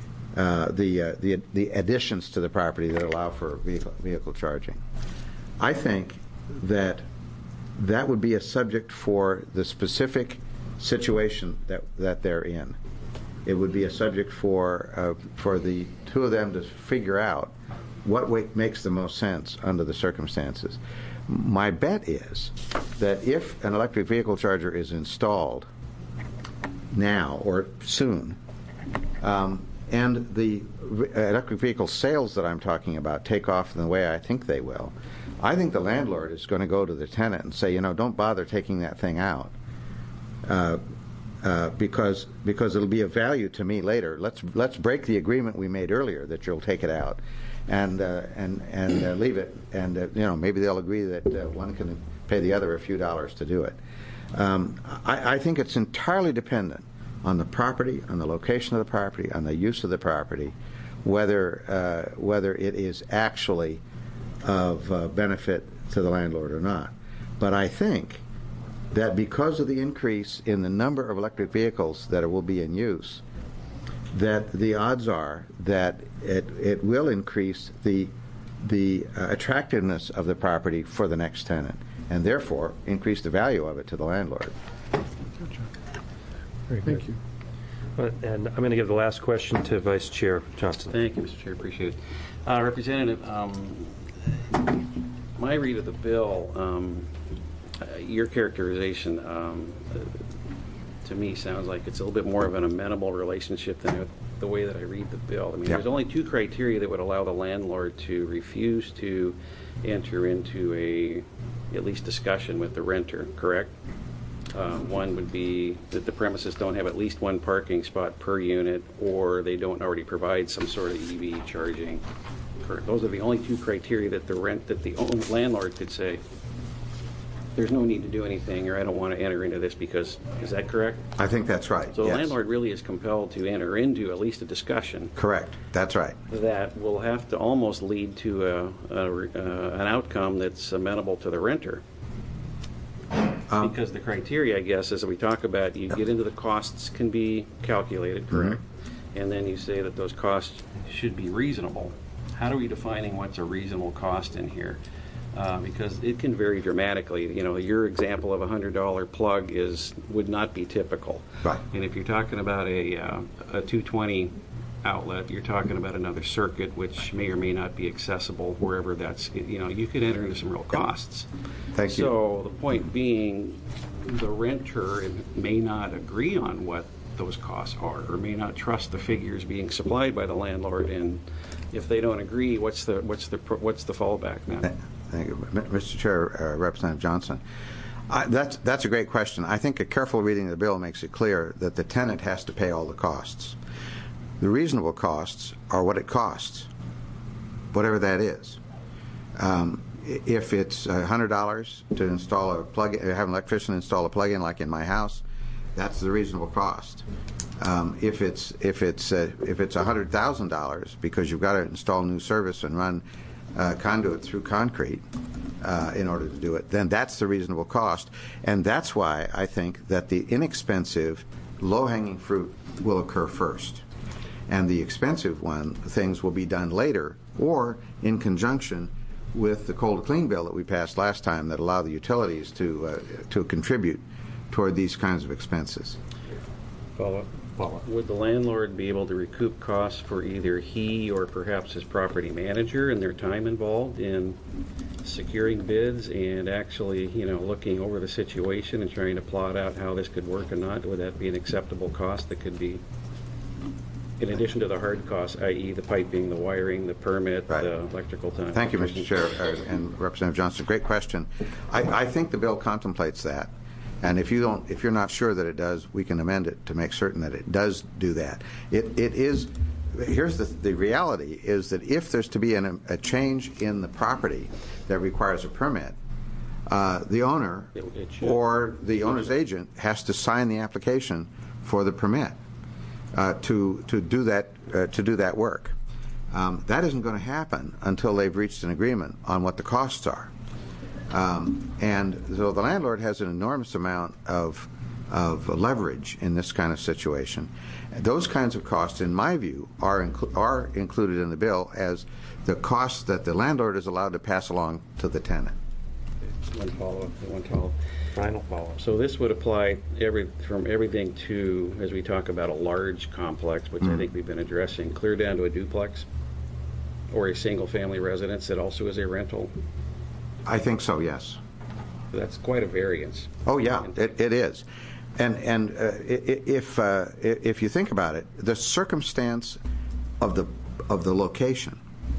The additions to the property that allow for vehicle charging. I think that would be a subject for the specific situation that they're in. It would be a subject for the two of them to figure out what makes the most sense under the circumstances. My bet is that if an electric vehicle charger is installed now or soon, and the electric vehicle sales that I'm talking about take off in the way I think they will, I think the landlord is going to go to the tenant and say, don't bother taking that thing out. Because it'll be of value to me later. Let's break the agreement we made earlier that you'll take it out, and leave it, and maybe they'll agree that one can pay the other a few dollars to do it. I think it's entirely dependent on the property, on the location of the property, on the use of the property, whether it is actually of benefit to the landlord or not. But I think that because of the increase in the number of electric vehicles that will be in use, that the odds are that it will increase the attractiveness of the property for the next tenant, and therefore increase the value of it to the landlord. Very good. Thank you. And I'm going to give the last question to Vice Chair Johnston. Thank you, Mr. Chair. Appreciate it. Representative, my read of the bill, your characterization to me sounds like it's a little bit more of an amenable relationship than the way that I read the bill. I mean, There's only two criteria that would allow the landlord to refuse to enter into at least discussion with the renter, correct? One would be that the premises don't have at least one parking spot per unit, or they don't already provide some sort of EV charging. Correct. Those are the only two criteria that the landlord could say, there's no need to do anything, or I don't want to enter into this because, is that correct? I think that's right. So yes. The landlord really is compelled to enter into at least a discussion. Correct. That's right. That will have to almost lead to an outcome that's amenable to the renter. Because the criteria, I guess, as we talk about, you get into the costs can be calculated, correct? Mm-hmm. And then you say that those costs should be reasonable. How are we defining what's a reasonable cost in here? Because it can vary dramatically. Your example of a $100 plug would not be typical. Right. And if you're talking about a 220 outlet, you're talking about another circuit which may or may not be accessible wherever that's, you could enter into some real costs. Thank you. So the point being, the renter may not agree on what those costs are, or may not trust the figures being supplied by the landlord, and if they don't agree, what's the fallback now? Thank you, Mr. Chair, Representative Johnson. That's a great question. I think a careful reading of the bill makes it clear that the tenant has to pay all the costs. The reasonable costs are what it costs, whatever that is. If it's $100 to install a plug-in, have an electrician install a plug-in like in my house, that's the reasonable cost. If it's $100,000 because you've got to install new service and run conduit through concrete in order to do it, then that's the reasonable cost. And that's why I think that the inexpensive, low-hanging fruit will occur first. And the expensive things will be done later or in conjunction with the coal to clean bill that we passed last time that allow the utilities to contribute toward these kinds of expenses. Follow-up. Would the landlord be able to recoup costs for either he or perhaps his property manager and their time involved in securing bids and actually, looking over the situation and trying to plot out how this could work or not? Would that be an acceptable cost that could be, in addition to the hard costs, i.e. the piping, the wiring, the permit, the electrical time? Thank you, Mr. Chair and Representative Johnson. Great question. I think the bill contemplates that. And if you're not sure that it does, we can amend it to make certain that it does do that. It is. Here's the reality: is that if there's to be a change in the property that requires a permit, the owner or the owner's agent has to sign the application for the permit to do that work. That isn't going to happen until they've reached an agreement on what the costs are. And so the landlord has an enormous amount of leverage in this kind of situation. Those kinds of costs, in my view, are included in the bill as the costs that the landlord is allowed to pass along to the tenant. One follow-up. Final follow-up. So this would apply from everything to, as we talk about, a large complex, which I think we've been addressing, clear down to a duplex or a single-family residence that also is a rental. I think so, yes. That's quite a variance. Oh, yeah, it is. And if you think about it, the circumstance of the location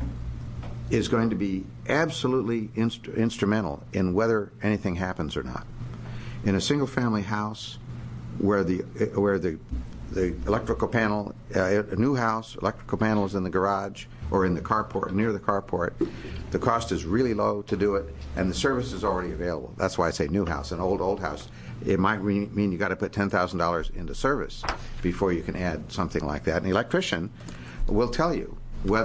is going to be absolutely instrumental in whether anything happens or not. In a single-family house where the electrical panel, a new house, electrical panel is in the garage or in the carport, near the carport, the cost is really low to do it, and the service is already available. That's why I say new house. An old house, it might mean you got to put $10,000 into service before you can add something like that. And the electrician will tell you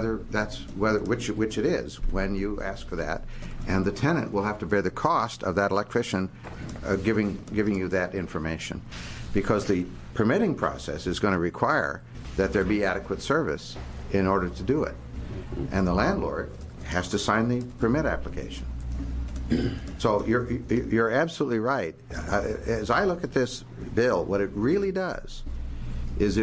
which it is when you ask for that, and the tenant will have to bear the cost of that electrician giving you that information, because the permitting process is going to require that there be adequate service in order to do it, and the landlord has to sign the permit application. So you're absolutely right. As I look at this bill, what it really does is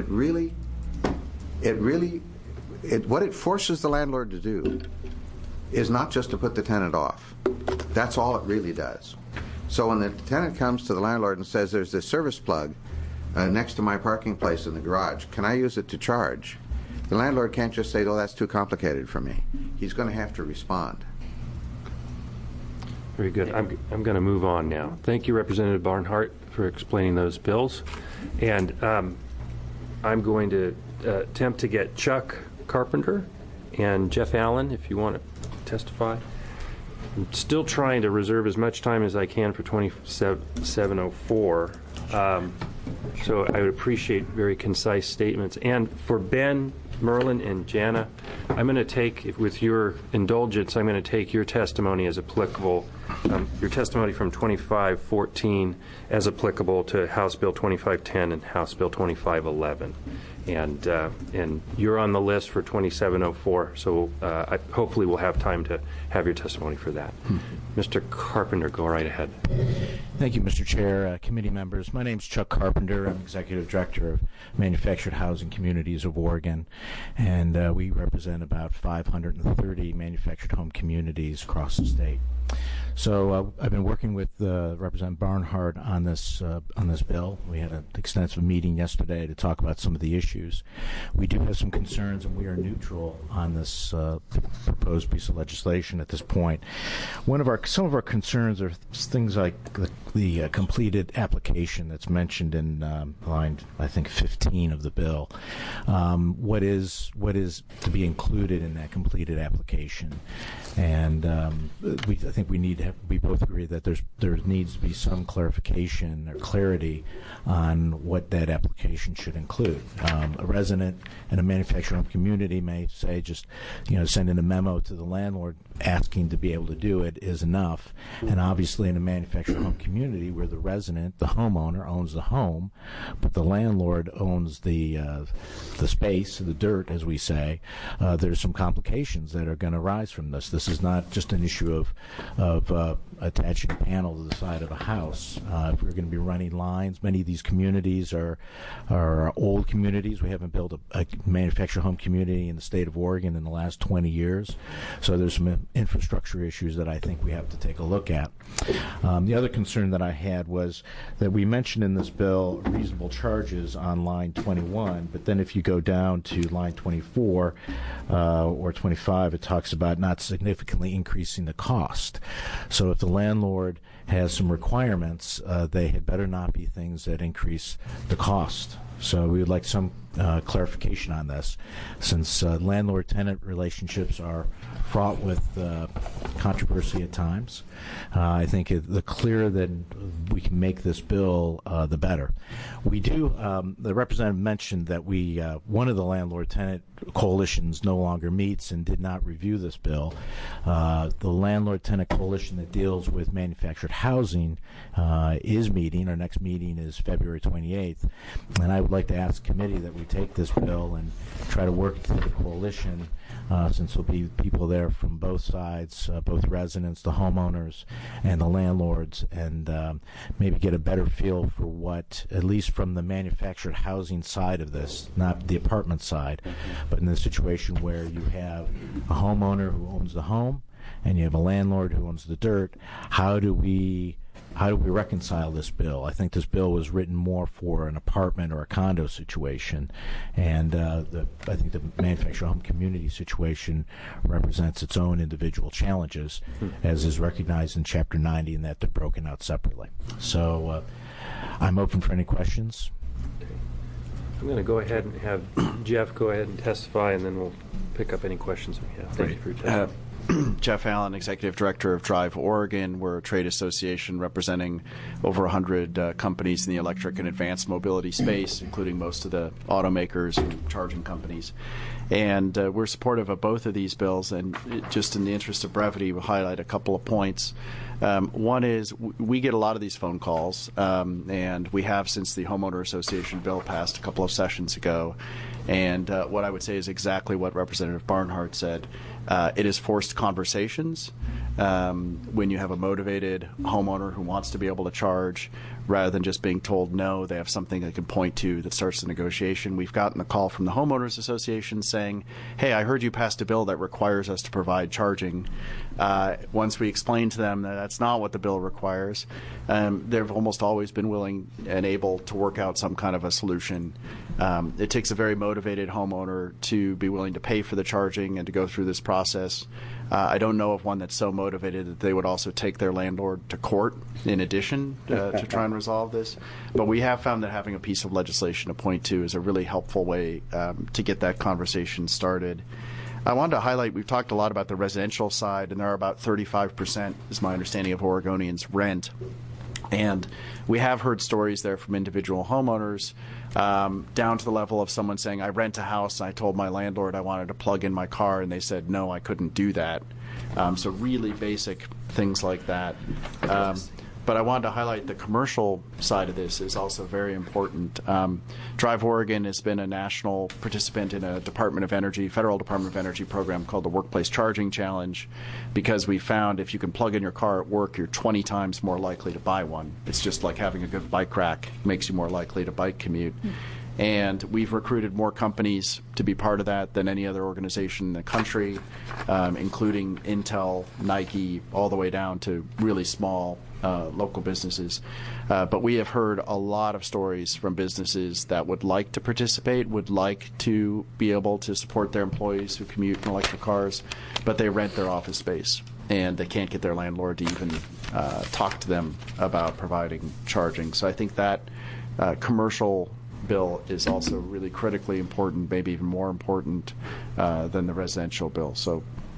what it forces the landlord to do is not just to put the tenant off. That's all it really does. So when the tenant comes to the landlord and says, there's this service plug next to my parking place in the garage, can I use it to charge? The landlord can't just say, oh, that's too complicated for me. He's going to have to respond. Very good. I'm going to move on now. Thank you, Representative Barnhart, for explaining those bills. And I'm going to attempt to get Chuck Carpenter and Jeff Allen, if you want to testify. I'm still trying to reserve as much time as I can for 2704. So I would appreciate very concise statements. And for Ben, Merlin, and Jana, I'm going to take, with your indulgence, I'm going to take your testimony as applicable, your testimony from 2514 as applicable to House Bill 2510 and House Bill 2511. And you're on the list for 2704, so hopefully we'll have time to have your testimony for that. Mr. Carpenter, go right ahead. Thank you, Mr. Chair, committee members. My name is Chuck Carpenter. I'm Executive Director of Manufactured Housing Communities of Oregon, and we represent about 530 manufactured home communities across the state. So I've been working with Representative Barnhart on this bill. We had an extensive meeting yesterday to talk about some of the issues. We do have some concerns, and we are neutral on this proposed piece of legislation at this point. Some of our concerns are things like the completed application that's mentioned in line, I think, 15 of the bill. What is to be included in that completed application? And I think we both agree that there needs to be some clarification or clarity on what that application should include. A resident in a manufactured home community may say just, send in a memo to the landlord asking to be able to do it is enough. And obviously in a manufactured home community where the resident, the homeowner, owns the home, but the landlord owns the space, the dirt, as we say, there's some complications that are going to arise from this. This is not just an issue of attaching a panel to the side of a house. If we're going to be running lines, many of these communities are old communities. We haven't built a manufactured home community in the state of Oregon in the last 20 years. So there's some infrastructure issues that I think we have to take a look at. The other concern that I had was that we mentioned in this bill reasonable charges on line 21, but then if you go down to line 24 or 25, it talks about not significantly increasing the cost. So if the landlord has some requirements, they had better not be things that increase the cost. So we would like some clarification on this, since landlord-tenant relationships are fraught with controversy at times. I think the clearer that we can make this bill, the better. We do. The representative mentioned that one of the landlord-tenant coalitions no longer meets and did not review this bill. The landlord-tenant coalition that deals with manufactured housing is meeting. Our next meeting is February 28th, and I would like to ask the committee that we take this bill and try to work through the coalition, since there'll be people there from both sides, both residents, the homeowners, and the landlords, and maybe get a better feel for what, at least from the manufactured housing side of this, not the apartment side, but in the situation where you have a homeowner who owns the home and you have a landlord who owns the dirt, how do we reconcile this bill? I think this bill was written more for an apartment or a condo situation, and I think the manufactured home community situation represents its own individual challenges, as is recognized in Chapter 90, and that they're broken out separately. So I'm open for any questions. I'm going to go ahead and have Jeff go ahead and testify, and then we'll pick up any questions we have. Thank you for your testimony. Jeff Allen, Executive Director of Drive Oregon. We're a trade association representing over 100 companies in the electric and advanced mobility space, including most of the automakers and charging companies. And we're supportive of both of these bills, and just in the interest of brevity, we'll highlight a couple of points. One is we get a lot of these phone calls, and we have since the Homeowner Association bill passed a couple of sessions ago. And what I would say is exactly what Representative Barnhart said. It is forced conversations when you have a motivated homeowner who wants to be able to charge, rather than just being told no, they have something they can point to that starts the negotiation. We've gotten a call from the Homeowners Association saying, hey, I heard you passed a bill that requires us to provide charging. Once we explain to them that that's not what the bill requires, they've almost always been willing and able to work out some kind of a solution. It takes a very motivated homeowner to be willing to pay for the charging and to go through this process. I don't know of one that's so motivated that they would also take their landlord to court in addition to try and resolve this. But we have found that having a piece of legislation to point to is a really helpful way to get that conversation started. I wanted to highlight, we've talked a lot about the residential side, and there are about 35%, is my understanding, of Oregonians rent. And we have heard stories there from individual homeowners, down to the level of someone saying, I rent a house, and I told my landlord I wanted to plug in my car, and they said, no, I couldn't do that. So really basic things like that. But I wanted to highlight the commercial side of this is also very important. Drive Oregon has been a national participant in a Department of Energy, Federal Department of Energy program called the Workplace Charging Challenge, because we found if you can plug in your car at work, you're 20 times more likely to buy one. It's just like having a good bike rack makes you more likely to bike commute. And we've recruited more companies to be part of that than any other organization in the country, including Intel, Nike, all the way down to really small local businesses. But we have heard a lot of stories from businesses that would like to participate, would like to be able to support their employees who commute in electric cars, but they rent their office space, and they can't get their landlord to even talk to them about providing charging. So I think that commercial bill is also really critically important, maybe even more important than the residential bill. So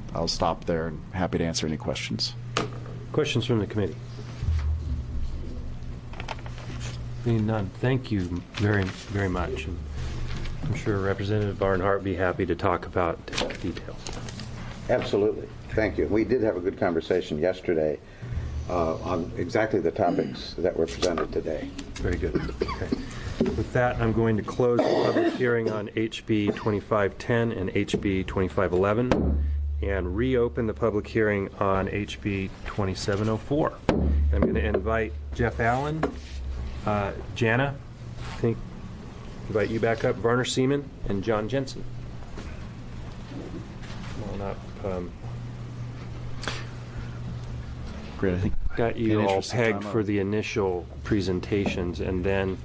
I'll stop there and happy to answer any questions. Questions from the committee? Being none, thank you very, very much. And I'm sure Representative Barnhart would be happy to talk about details. Absolutely. Thank you. We did have a good conversation yesterday on exactly the topics that were presented today. Very good. Okay. With that, I'm going to close the public hearing on HB 2510 and HB 2511 and reopen the public hearing on HB 2704. I'm going to invite Jeff Allen, Jana, I think, invite you back up, Varner Seaman, and John Jensen. Come on up. Great, I think. Got you all pegged for the initial presentations, and then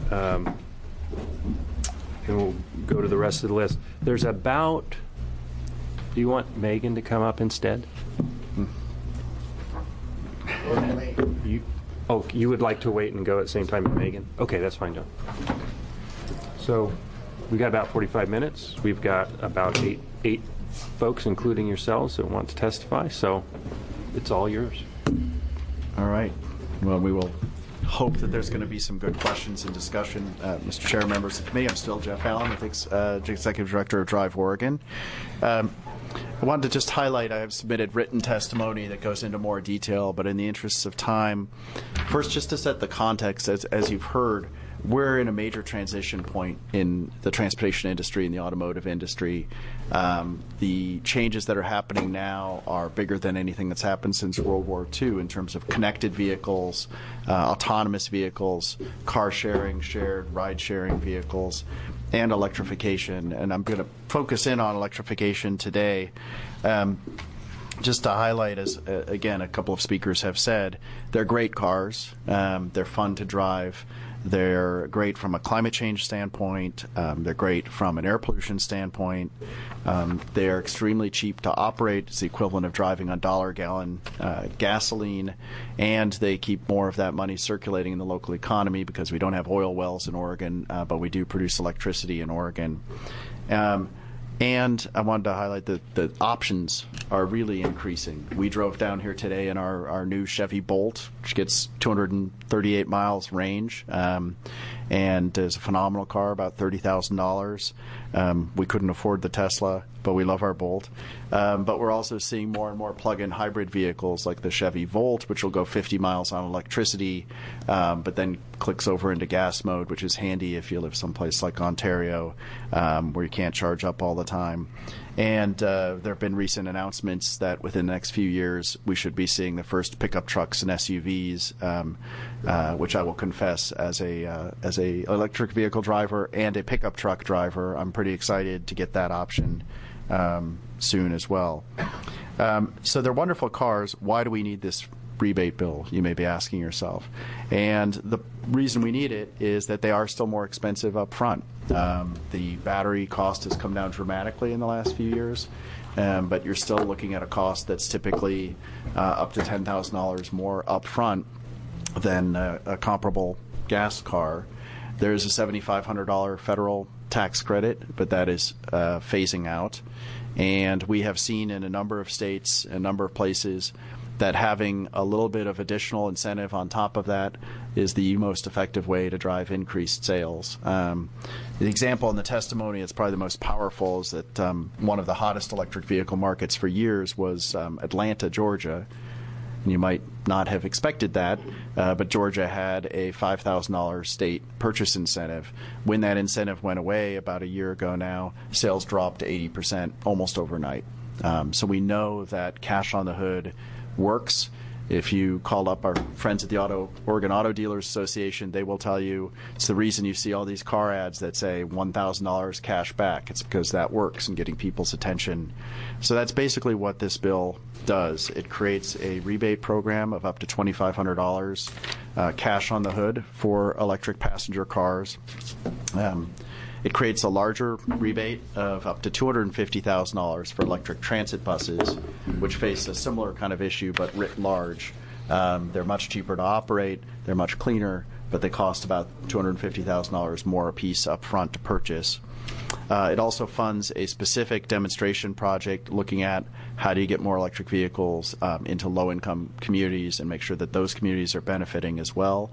we'll go to the rest of the list. There's about, do you want Megan to come up instead? You would like to wait and go at the same time as Megan? Okay, that's fine, John. So we've got about 45 minutes. We've got about eight folks, including yourselves, that want to testify, so it's all yours. All right. Well, we will hope that there's going to be some good questions and discussion. Mr. Chair, members of the committee, I'm still Jeff Allen, Executive Director of Drive Oregon. I wanted to just highlight, I have submitted written testimony that goes into more detail, but in the interests of time, first, just to set the context, as you've heard, we're in a major transition point in the transportation industry and the automotive industry. The changes that are happening now are bigger than anything that's happened since World War II in terms of connected vehicles, autonomous vehicles, car sharing, shared ride-sharing vehicles, and electrification. And I'm going to focus in on electrification today. Just to highlight, as again, a couple of speakers have said, they're great cars. They're fun to drive. They're great from a climate change standpoint. They're great from an air pollution standpoint. They're extremely cheap to operate. It's the equivalent of driving on $1-a-gallon gasoline. And they keep more of that money circulating in the local economy because we don't have oil wells in Oregon, but we do produce electricity in Oregon. And I wanted to highlight that the options are really increasing. We drove down here today in our new Chevy Bolt, which gets 238 miles range, and is a phenomenal car, about $30,000. We couldn't afford the Tesla, but we love our Bolt. But we're also seeing more and more plug-in hybrid vehicles like the Chevy Volt, which will go 50 miles on electricity, but then clicks over into gas mode, which is handy if you live someplace like Ontario, where you can't charge up all the time. And there have been recent announcements that within the next few years we should be seeing the first pickup trucks and SUVs, which I will confess, as a electric vehicle driver and a pickup truck driver, I'm pretty excited to get that option soon as well. So they're wonderful cars. Why do we need this rebate bill, you may be asking yourself? And the reason we need it is that they are still more expensive up front. The battery cost has come down dramatically in the last few years, but you're still looking at a cost that's typically up to $10,000 more up front than a comparable gas car. There's a $7,500 federal tax credit, but that is phasing out. And we have seen in a number of states, a number of places, that having a little bit of additional incentive on top of that is the most effective way to drive increased sales. The example in the testimony that's probably the most powerful is that one of the hottest electric vehicle markets for years was Atlanta, Georgia. And you might not have expected that, but Georgia had a $5,000 state purchase incentive. When that incentive went away about a year ago now, sales dropped to 80% almost overnight. So we know that cash on the hood works. If you call up our friends at the Oregon Auto Dealers Association, they will tell you it's the reason you see all these car ads that say $1,000 cash back. It's because that works in getting people's attention. So that's basically what this bill does. It creates a rebate program of up to $2,500 cash on the hood for electric passenger cars. It creates a larger rebate of up to $250,000 for electric transit buses, which face a similar kind of issue but writ large. They're much cheaper to operate, they're much cleaner, but they cost about $250,000 more a piece up front to purchase. It also funds a specific demonstration project looking at how do you get more electric vehicles into low-income communities and make sure that those communities are benefiting as well.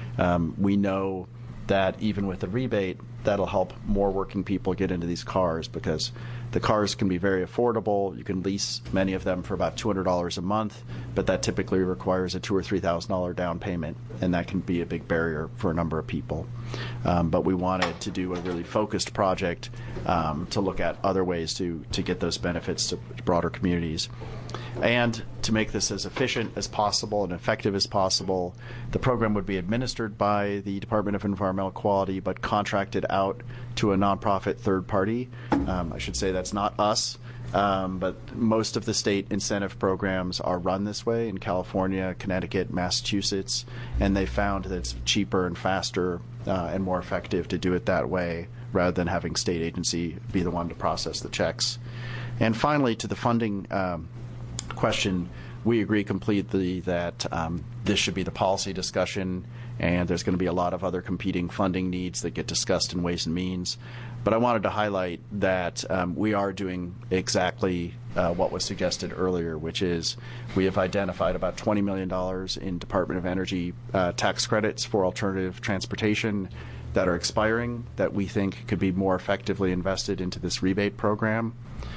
We know that even with the rebate, that'll help more working people get into these cars because the cars can be very affordable. You can lease many of them for about $200 a month, but that typically requires a $2,000 or $3,000 down payment, and that can be a big barrier for a number of people. But we wanted to do a really focused project to look at other ways to get those benefits to broader communities. And to make this as efficient as possible and effective as possible, the program would be administered by the Department of Environmental Quality but contracted out to a nonprofit third party. I should say that's not us, but most of the state incentive programs are run this way in California, Connecticut, Massachusetts, and they found that it's cheaper and faster and more effective to do it that way rather than having state agency be the one to process the checks. And finally, to the funding question, we agree completely that this should be the policy discussion, and there's going to be a lot of other competing funding needs that get discussed in Ways and Means. But I wanted to highlight that we are doing exactly what was suggested earlier, which is we have identified about $20 million in Department of Energy tax credits for alternative transportation that are expiring that we think could be more effectively invested into this rebate program.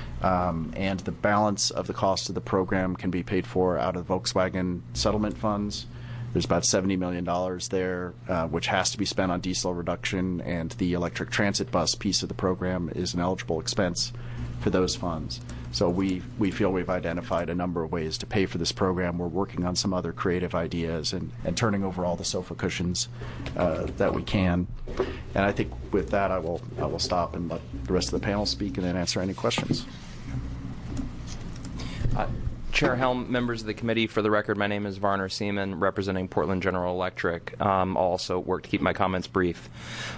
And the balance of the cost of the program can be paid for out of Volkswagen settlement funds. There's about $70 million there, which has to be spent on diesel reduction, and the electric transit bus piece of the program is an eligible expense for those funds. So we feel we've identified a number of ways to pay for this program. We're working on some other creative ideas and turning over all the sofa cushions that we can. And I think with that, I will stop and let the rest of the panel speak and then answer any questions. Chair Helm, members of the committee, for the record, my name is Varner Seaman, representing Portland General Electric. I'll also work to keep my comments brief.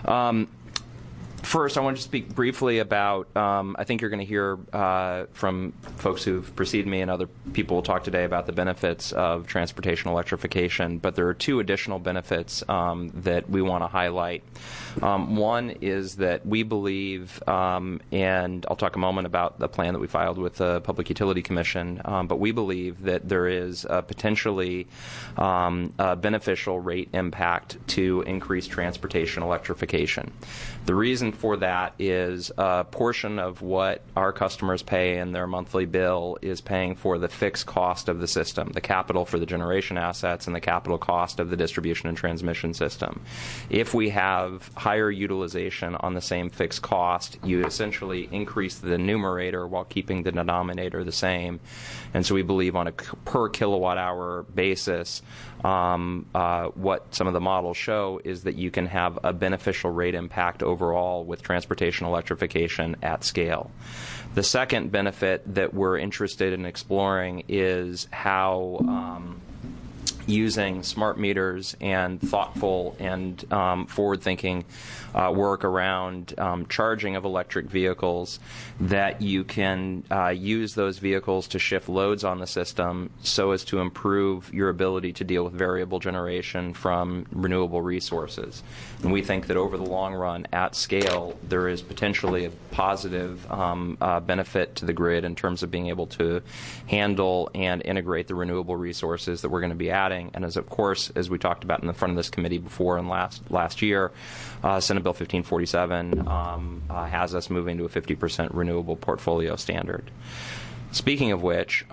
First, I want to speak briefly about, I think you're going to hear from folks who've preceded me and other people will talk today about the benefits of transportation electrification, but there are two additional benefits that we want to highlight. One is that we believe, and I'll talk a moment about the plan that we filed with the Public Utility Commission, but we believe that there is a potentially a beneficial rate impact to increase transportation electrification. The reason for that is a portion of what our customers pay in their monthly bill is paying for the fixed cost of the system, the capital for the generation assets and the capital cost of the distribution and transmission system. If we have higher utilization on the same fixed cost, you essentially increase the numerator while keeping the denominator the same. And so we believe on a per kilowatt hour basis, what some of the models show is that you can have a beneficial rate impact overall with transportation electrification at scale. The second benefit that we're interested in exploring is how using smart meters and thoughtful and forward-thinking work around charging of electric vehicles, that you can use those vehicles to shift loads on the system so as to improve your ability to deal with variable generation from renewable resources. And we think that over the long run, at scale, there is potentially a positive benefit to the grid in terms of being able to handle and integrate the renewable resources that we're going to be adding. And as, of course, as we talked about in the front of this committee before and last year, Senate Bill 1547 has us moving to a 50% renewable portfolio standard. Speaking of which,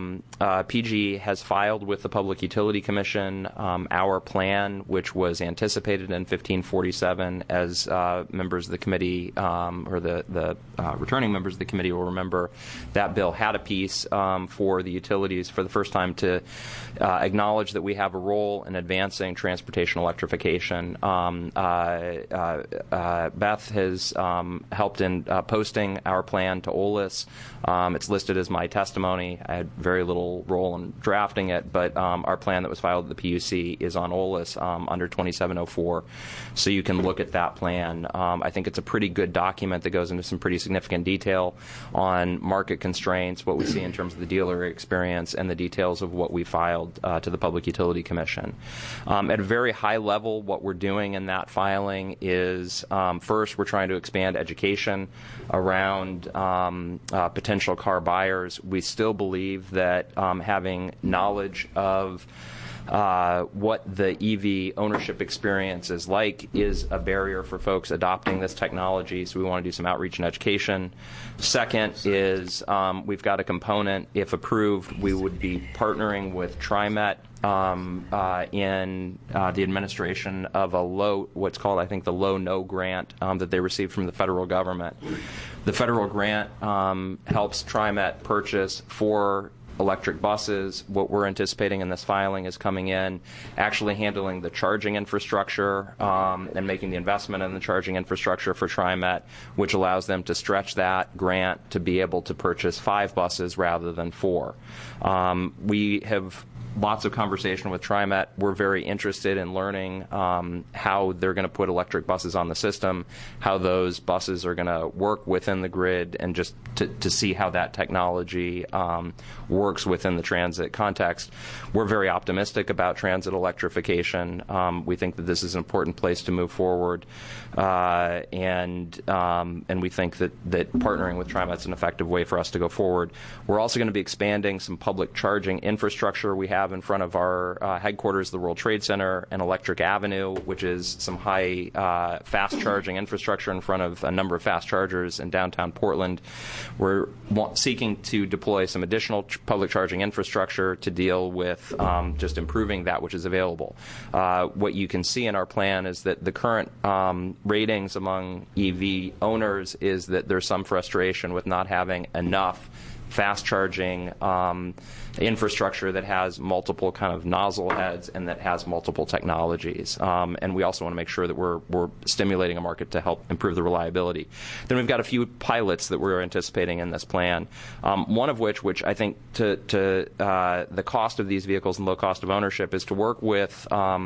PG has filed with the Public Utility Commission our plan, which was anticipated in 1547. As members of the committee, or the returning members of the committee will remember, that bill had a piece for the utilities for the first time to acknowledge that we have a role in advancing transportation electrification. Beth has helped in posting our plan to OLIS. It's listed as was my testimony. I had very little role in drafting it, but our plan that was filed at the PUC is on OLIS under 2704, so you can look at that plan. I think it's a pretty good document that goes into some pretty significant detail on market constraints, what we see in terms of the dealer experience, and the details of what we filed to the Public Utility Commission. At a very high level, what we're doing in that filing is, first, we're trying to expand education around potential car buyers. We still believe that having knowledge of what the EV ownership experience is like is a barrier for folks adopting this technology, so we want to do some outreach and education. Second is we've got a component, if approved, we would be partnering with TriMet in the administration of what's called, I think, the Low-No grant that they received from the federal government. The federal grant helps TriMet purchase 4 electric buses. What we're anticipating in this filing is coming in, actually handling the charging infrastructure and making the investment in the charging infrastructure for TriMet, which allows them to stretch that grant to be able to purchase 5 buses rather than 4. We have lots of conversation with TriMet. We're very interested in learning how they're going to put electric buses on the system, how those buses are going to work within the grid, and just to see how that technology works within the transit context. We're very optimistic about transit electrification. We think that this is an important place to move forward, and we think that partnering with TriMet is an effective way for us to go forward. We're also going to be expanding some public charging infrastructure we have in front of our headquarters, the World Trade Center, and Electric Avenue, which is some high fast charging infrastructure in front of a number of fast chargers in downtown Portland. We're seeking to deploy some additional public charging infrastructure to deal with just improving that which is available. What you can see in our plan is that the current ratings among EV owners is that there's some frustration with not having enough fast charging infrastructure that has multiple kind of nozzle heads and that has multiple technologies. And we also want to make sure that we're stimulating a market to help improve the reliability. Then we've got a few pilots that we're anticipating in this plan, one of which I think to the cost of these vehicles and low cost of ownership is to work with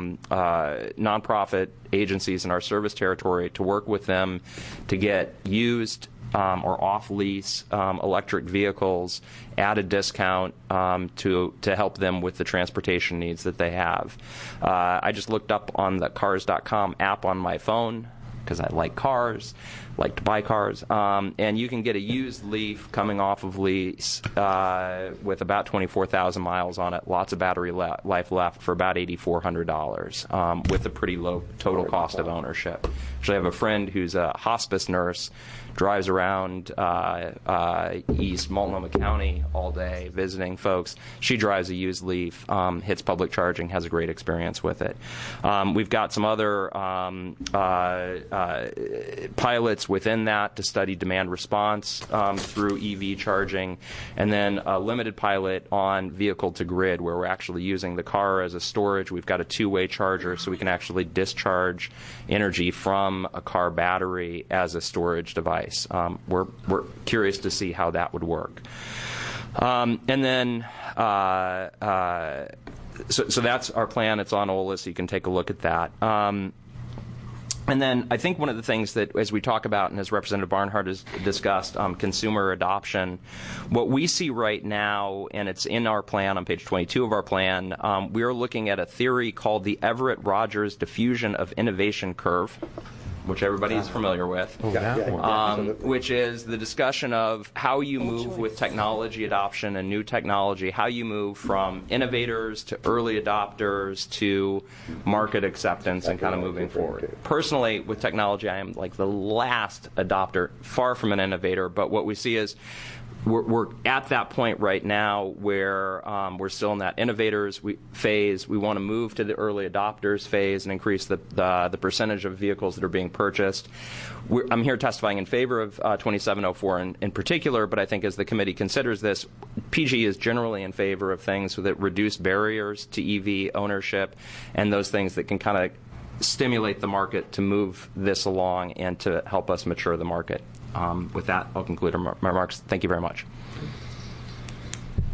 nonprofit agencies in our service territory, to work with them to get used or off-lease electric vehicles at a discount to help them with the transportation needs that they have. I just looked up on the Cars.com app on my phone because I like cars, like to buy cars, and you can get a used Leaf coming off of lease with about 24,000 miles on it, lots of battery life left, for about $8,400 with a pretty low total cost of ownership. Actually, I have a friend who's a hospice nurse, drives around East Multnomah County all day visiting folks. She drives a used Leaf, hits public charging, has a great experience with it. We've got some other pilots within that to study demand response through EV charging, and then a limited pilot on vehicle to grid, where we're actually using the car as a storage. We've got a 2-way charger, so we can actually discharge energy from a car battery as a storage device. We're curious to see how that would work. And then so that's our plan. It's on OLIS, so you can take a look at that. And then I think one of the things that, as we talk about, and as Representative Barnhart has discussed, consumer adoption, what we see right now, and it's in our plan on page 22 of our plan, we are looking at a theory called the Everett-Rogers diffusion of innovation curve, which everybody is familiar with, which is the discussion of how you move with technology adoption and new technology, how you move from innovators to early adopters to market acceptance and kind of moving forward. Personally, with technology, I am like the last adopter, far from an innovator, but what we see is we're at that point right now where we're still in that innovators phase. We want to move to the early adopters phase and increase the percentage of vehicles that are being purchased. I'm here testifying in favor of 2704 in particular, but I think as the committee considers this, PG is generally in favor of things that reduce barriers to EV ownership and those things that can kind of stimulate the market to move this along and to help us mature the market. With that, I'll conclude my remarks. Thank you very much.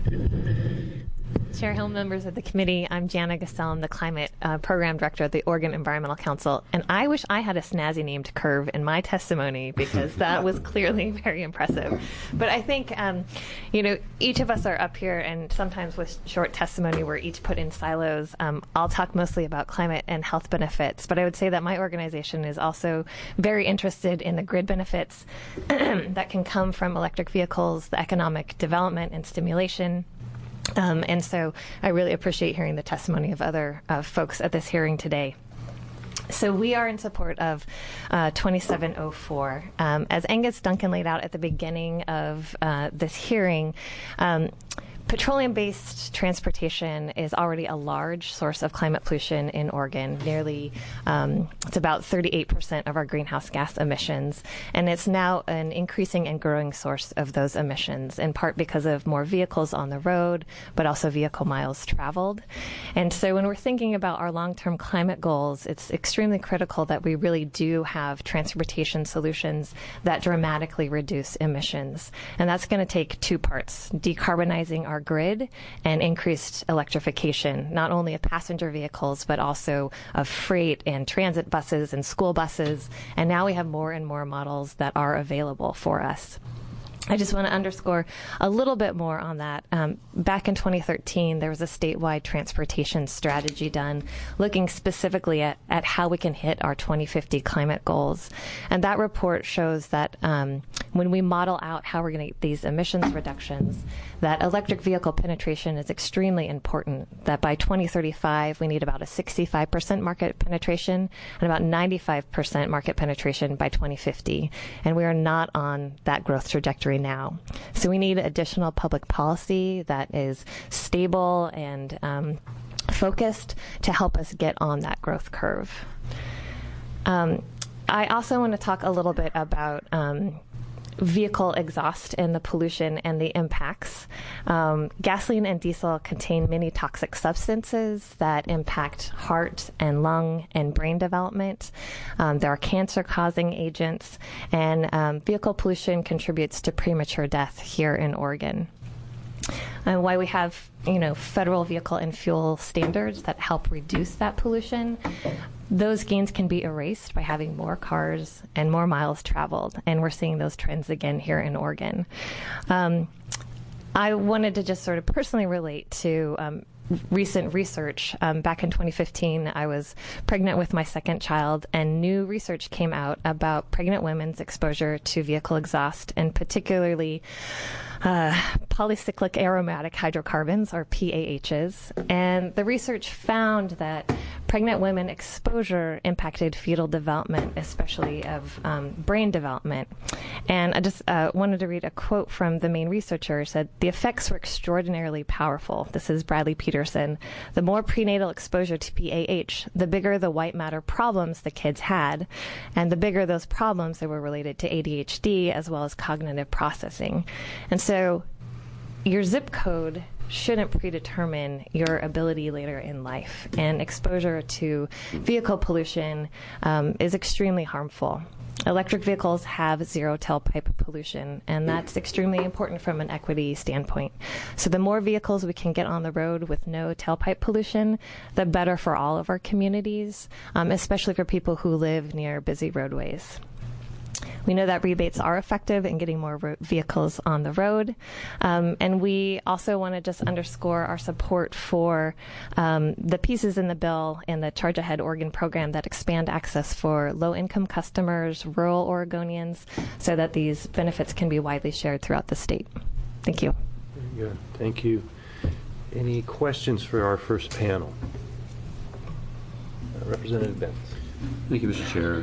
Chair Hill, members of the committee, I'm Jana Gastelum, the Climate Program Director at the Oregon Environmental Council, and I wish I had a snazzy named curve in my testimony because that was clearly very impressive. But I think, each of us are up here, and sometimes with short testimony we're each put in silos. I'll talk mostly about climate and health benefits, but I would say that my organization is also very interested in the grid benefits that can come from electric vehicles, the economic development and stimulation. And so I really appreciate hearing the testimony of other folks at this hearing today. So we are in support of 2704. As Angus Duncan laid out at the beginning of this hearing, petroleum-based transportation is already a large source of climate pollution in Oregon. Nearly, it's about 38% of our greenhouse gas emissions, and it's now an increasing and growing source of those emissions, in part because of more vehicles on the road, but also vehicle miles traveled. And so when we're thinking about our long-term climate goals, it's extremely critical that we really do have transportation solutions that dramatically reduce emissions. And that's going to take two parts: decarbonizing our grid and increased electrification, not only of passenger vehicles, but also of freight and transit buses and school buses. And now we have more and more models that are available for us. I just want to underscore a little bit more on that. Back in 2013, there was a statewide transportation strategy done looking specifically at how we can hit our 2050 climate goals. And that report shows that when we model out how we're going to get these emissions reductions, that electric vehicle penetration is extremely important, that by 2035, we need about a 65% market penetration and about 95% market penetration by 2050. And we are not on that growth trajectory now. So we need additional public policy that is stable and focused to help us get on that growth curve. I also want to talk a little bit about vehicle exhaust and the pollution and the impacts. Gasoline and diesel contain many toxic substances that impact heart and lung and brain development. There are cancer-causing agents, and vehicle pollution contributes to premature death here in Oregon. And why we have, federal vehicle and fuel standards that help reduce that pollution, those gains can be erased by having more cars and more miles traveled, and we're seeing those trends again here in Oregon. I wanted to just sort of personally relate to recent research. Back in 2015, I was pregnant with my second child, and new research came out about pregnant women's exposure to vehicle exhaust, and particularly polycyclic aromatic hydrocarbons, or PAHs. And the research found that pregnant women exposure impacted fetal development, especially of brain development. And I just wanted to read a quote from the main researcher. It said, "The effects were extraordinarily powerful." This is Bradley Peterson. "The more prenatal exposure to PAH, the bigger the white matter problems the kids had. And the bigger those problems, they were related to ADHD as well as cognitive processing." And so your zip code shouldn't predetermine your ability later in life. And exposure to vehicle pollution is extremely harmful. Electric vehicles have zero tailpipe pollution, and that's extremely important from an equity standpoint. So the more vehicles we can get on the road with no tailpipe pollution, the better for all of our communities, especially for people who live near busy roadways. We know that rebates are effective in getting more vehicles on the road. And we also want to just underscore our support for the pieces in the bill in the Charge Ahead Oregon program that expand access for low-income customers, rural Oregonians, so that these benefits can be widely shared throughout the state. Thank you. Very good. Thank you. Any questions for our first panel? Representative Benz. Thank you, Mr. Chair.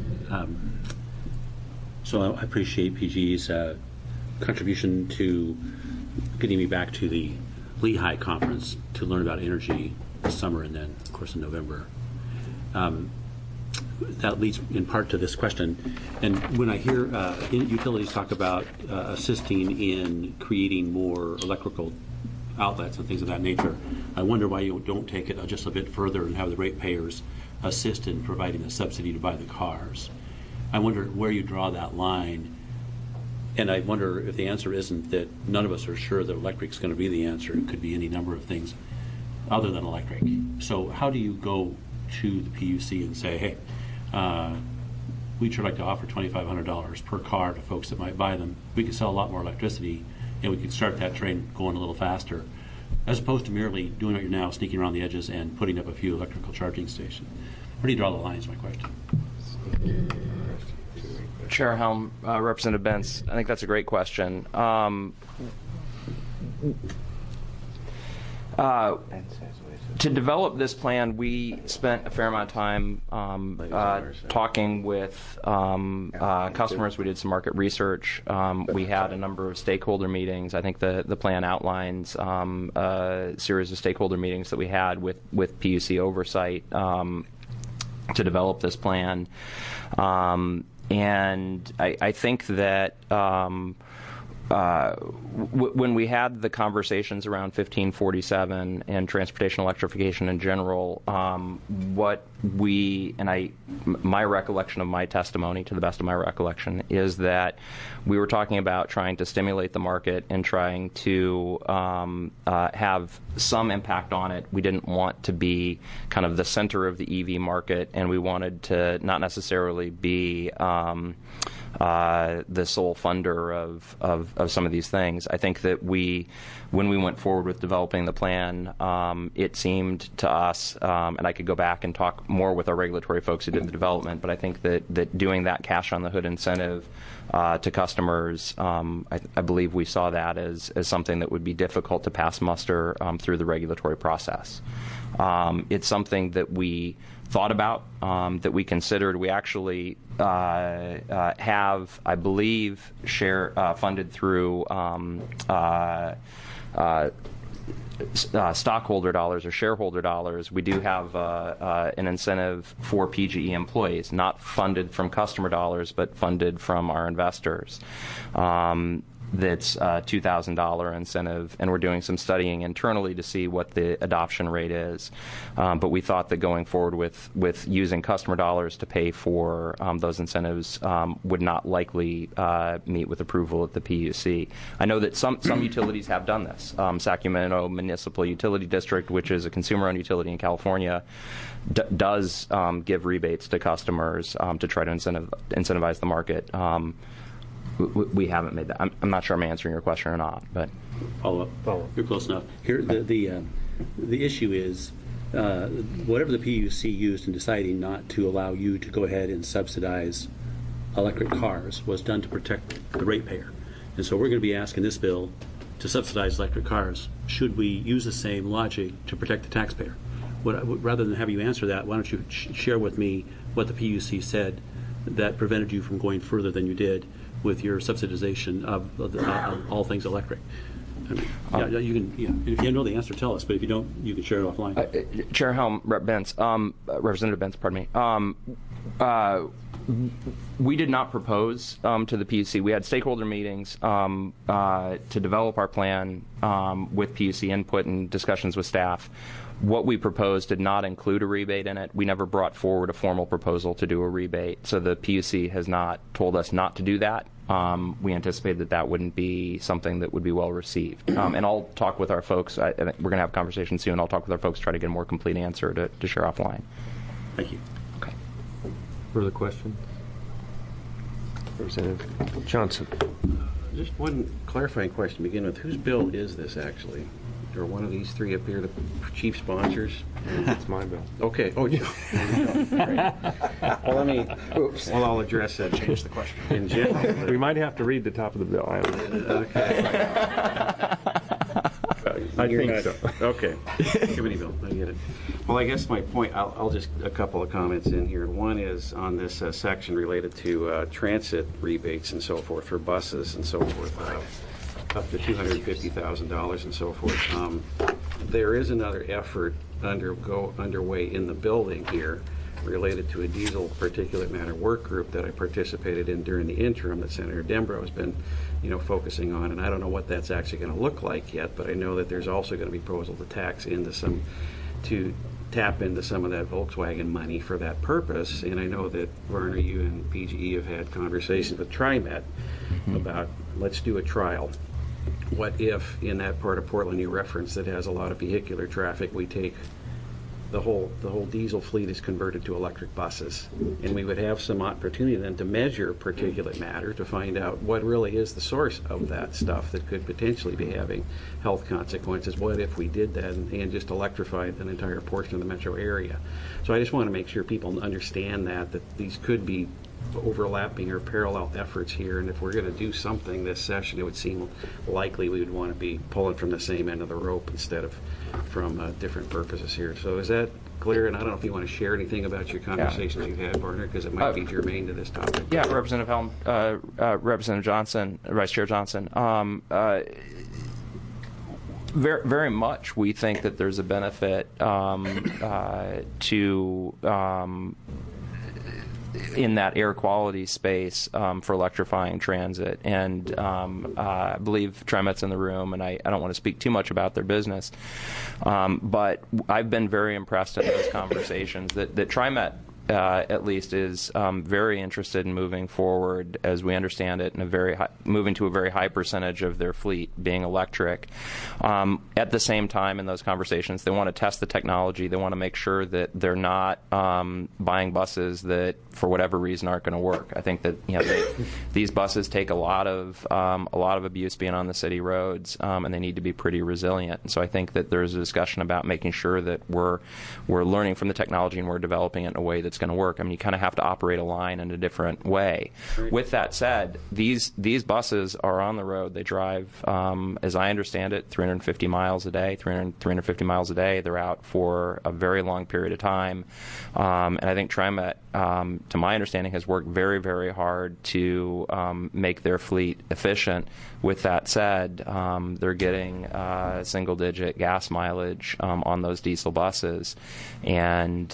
So I appreciate PG's contribution to getting me back to the Lehigh conference to learn about energy this summer and then, of course, in November. That leads in part to this question. And when I hear utilities talk about assisting in creating more electrical outlets and things of that nature, I wonder why you don't take it just a bit further and have the ratepayers assist in providing a subsidy to buy the cars. I wonder where you draw that line And I wonder if the answer isn't that none of us are sure that electric's going to be the answer. It could be any number of things other than electric. So how do you go to the PUC and say, hey, we'd sure like to offer $2,500 per car to folks that might buy them. We could sell a lot more electricity, and we could start that train going a little faster, as opposed to merely doing what you're now, sneaking around the edges and putting up a few electrical charging stations. Where do you draw the line is my question. Chair Helm, Representative Bentz, I think that's a great question. To develop this plan, we spent a fair amount of time talking with customers. We did some market research. We had a number of stakeholder meetings. I think the plan outlines a series of stakeholder meetings that we had with PUC oversight to develop this plan. And I think that when we had the conversations around 1547 and transportation electrification in general, my recollection of my testimony, to the best of my recollection, is that we were talking about trying to stimulate the market and trying to have some impact on it. We didn't want to be kind of the center of the EV market, and we wanted to not necessarily be the sole funder of some of these things. I think that when we went forward with developing the plan, it seemed to us, and I could go back and talk more with our regulatory folks who did the development, but I think that doing that cash on the hood incentive to customers, I believe we saw that as something that would be difficult to pass muster through the regulatory process. It's something that we thought about, that we considered. We actually have, I believe, funded through stockholder dollars or shareholder dollars. We do have an incentive for PGE employees, not funded from customer dollars, but funded from our investors. That's a $2,000 incentive, and we're doing some studying internally to see what the adoption rate is. But we thought that going forward with using customer dollars to pay for those incentives would not likely meet with approval at the PUC. I know that some utilities have done this. Sacramento Municipal Utility District, which is a consumer-owned utility in California, does give rebates to customers to try to incentivize the market. We haven't made that. I'm not sure I'm answering your question or not, but follow up. You're close enough. Here, the issue is whatever the PUC used in deciding not to allow you to go ahead and subsidize electric cars was done to protect the ratepayer, and so we're going to be asking this bill to subsidize electric cars. Should we use the same logic to protect the taxpayer? Rather than have you answer that, why don't you share with me what the PUC said that prevented you from going further than you did with your subsidization of all things electric? I mean, you can. If you know the answer, tell us. But if you don't, you can share it offline. Chair Helm, Representative Bentz, pardon me. We did not propose to the PUC. We had stakeholder meetings to develop our plan with PUC input and discussions with staff. What we proposed did not include a rebate in it. We never brought forward a formal proposal to do a rebate, so the PUC has not told us not to do that. We anticipate that wouldn't be something that would be well received. And I'll talk with our folks. We're going to have a conversation soon. I'll talk with our folks to try to get a more complete answer to share offline. Thank you. Okay. Further questions? Representative Johnson. Just one clarifying question to begin with. Whose bill is this actually? Or one of these three up here, the chief sponsors? It's my bill. Okay. Oh, yeah. Well, let me. Oops. Well, I'll address that. Change the question. In general. We might have to read the top of the bill. Okay. I think so. Okay. Committee bill. I get it. Well, I guess my point, I'll just a couple of comments in here. One is on this section related to transit rebates and so forth for buses and so forth. Up to $250,000 and so forth. There is another effort underway in the building here related to a diesel particulate matter work group that I participated in during the interim that Senator Dembro has been, focusing on. And I don't know what that's actually going to look like yet, but I know that there's also going to be a proposal to tap into some of that Volkswagen money for that purpose. And I know that, Werner, you and PGE have had conversations with TriMet about, let's do a trial. What if in that part of Portland you referenced that has a lot of vehicular traffic, we take the whole diesel fleet is converted to electric buses, and we would have some opportunity then to measure particulate matter to find out what really is the source of that stuff that could potentially be having health consequences. What if we did that and just electrified an entire portion of the metro area? So I just want to make sure people understand that these could be overlapping or parallel efforts here, and if we're going to do something this session, it would seem likely we would want to be pulling from the same end of the rope instead of from different purposes here. So is that clear? And I don't know if you want to share anything about your conversations you've had, Barnard, because it might be germane to this topic. Yeah, Representative Helm, Representative Johnson, Vice Chair Johnson. Very much, we think that there's a benefit to in that air quality space for electrifying transit. And I believe TriMet's in the room, and I don't want to speak too much about their business, but I've been very impressed in those conversations that TriMet at least is very interested in moving forward, as we understand it, in moving to a very high percentage of their fleet being electric. At the same time, in those conversations, they want to test the technology. They want to make sure that they're not buying buses that, for whatever reason, aren't going to work. I think that these buses take a lot of abuse being on the city roads, and they need to be pretty resilient. And so I think that there's a discussion about making sure that we're learning from the technology and we're developing it in a way that's going to work. I mean, you kind of have to operate a line in a different way. With that said, these buses are on the road. They drive, as I understand it, 350 miles a day. 350 miles a day. They're out for a very long period of time. And I think TriMet, to my understanding, has worked very, very hard to make their fleet efficient. With that said, they're getting single-digit gas mileage on those diesel buses, and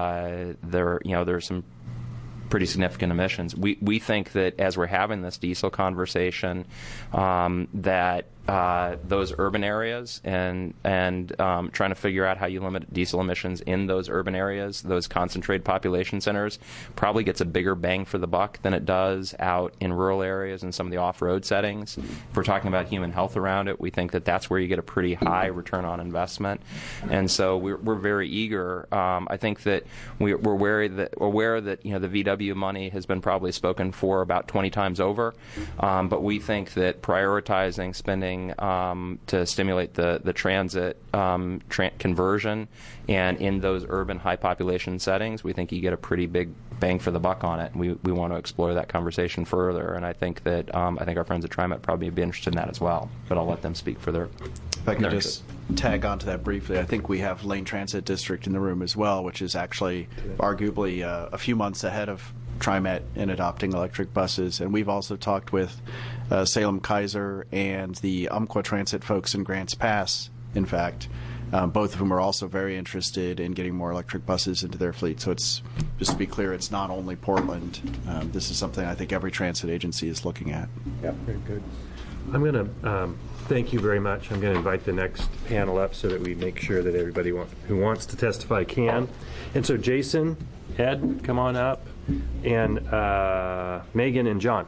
there's some pretty significant emissions. We think that as we're having this diesel conversation, that those urban areas and trying to figure out how you limit diesel emissions in those urban areas, those concentrated population centers, probably gets a bigger bang for the buck than it does out in rural areas and some of the off-road settings. If we're talking about human health around it, we think that that's where you get a pretty high return on investment. And so we're very eager. I think that we're aware that the VW money has been probably spoken for about 20 times over, but we think that prioritizing spending to stimulate the transit conversion, and in those urban high population settings, we think you get a pretty big bang for the buck on it. We want to explore that conversation further, and I think that our friends at TriMet probably would be interested in that as well. But I'll let them speak for their. If I could just tag onto that briefly, I think we have Lane Transit District in the room as well, which is actually arguably a few months ahead of TriMet in adopting electric buses. And we've also talked with Salem Kaiser and the Umpqua Transit folks in Grants Pass, in fact, both of whom are also very interested in getting more electric buses into their fleet. So it's, just to be clear, it's not only Portland. This is something I think every transit agency is looking at. Yeah, very good. I'm going to thank you very much. I'm going to invite the next panel up so that we make sure that everybody who wants to testify can. And so Jason, Ed, come on up, and Megan and John.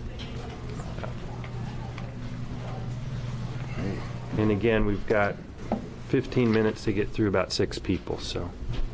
And again, we've got 15 minutes to get through about 6 people, so.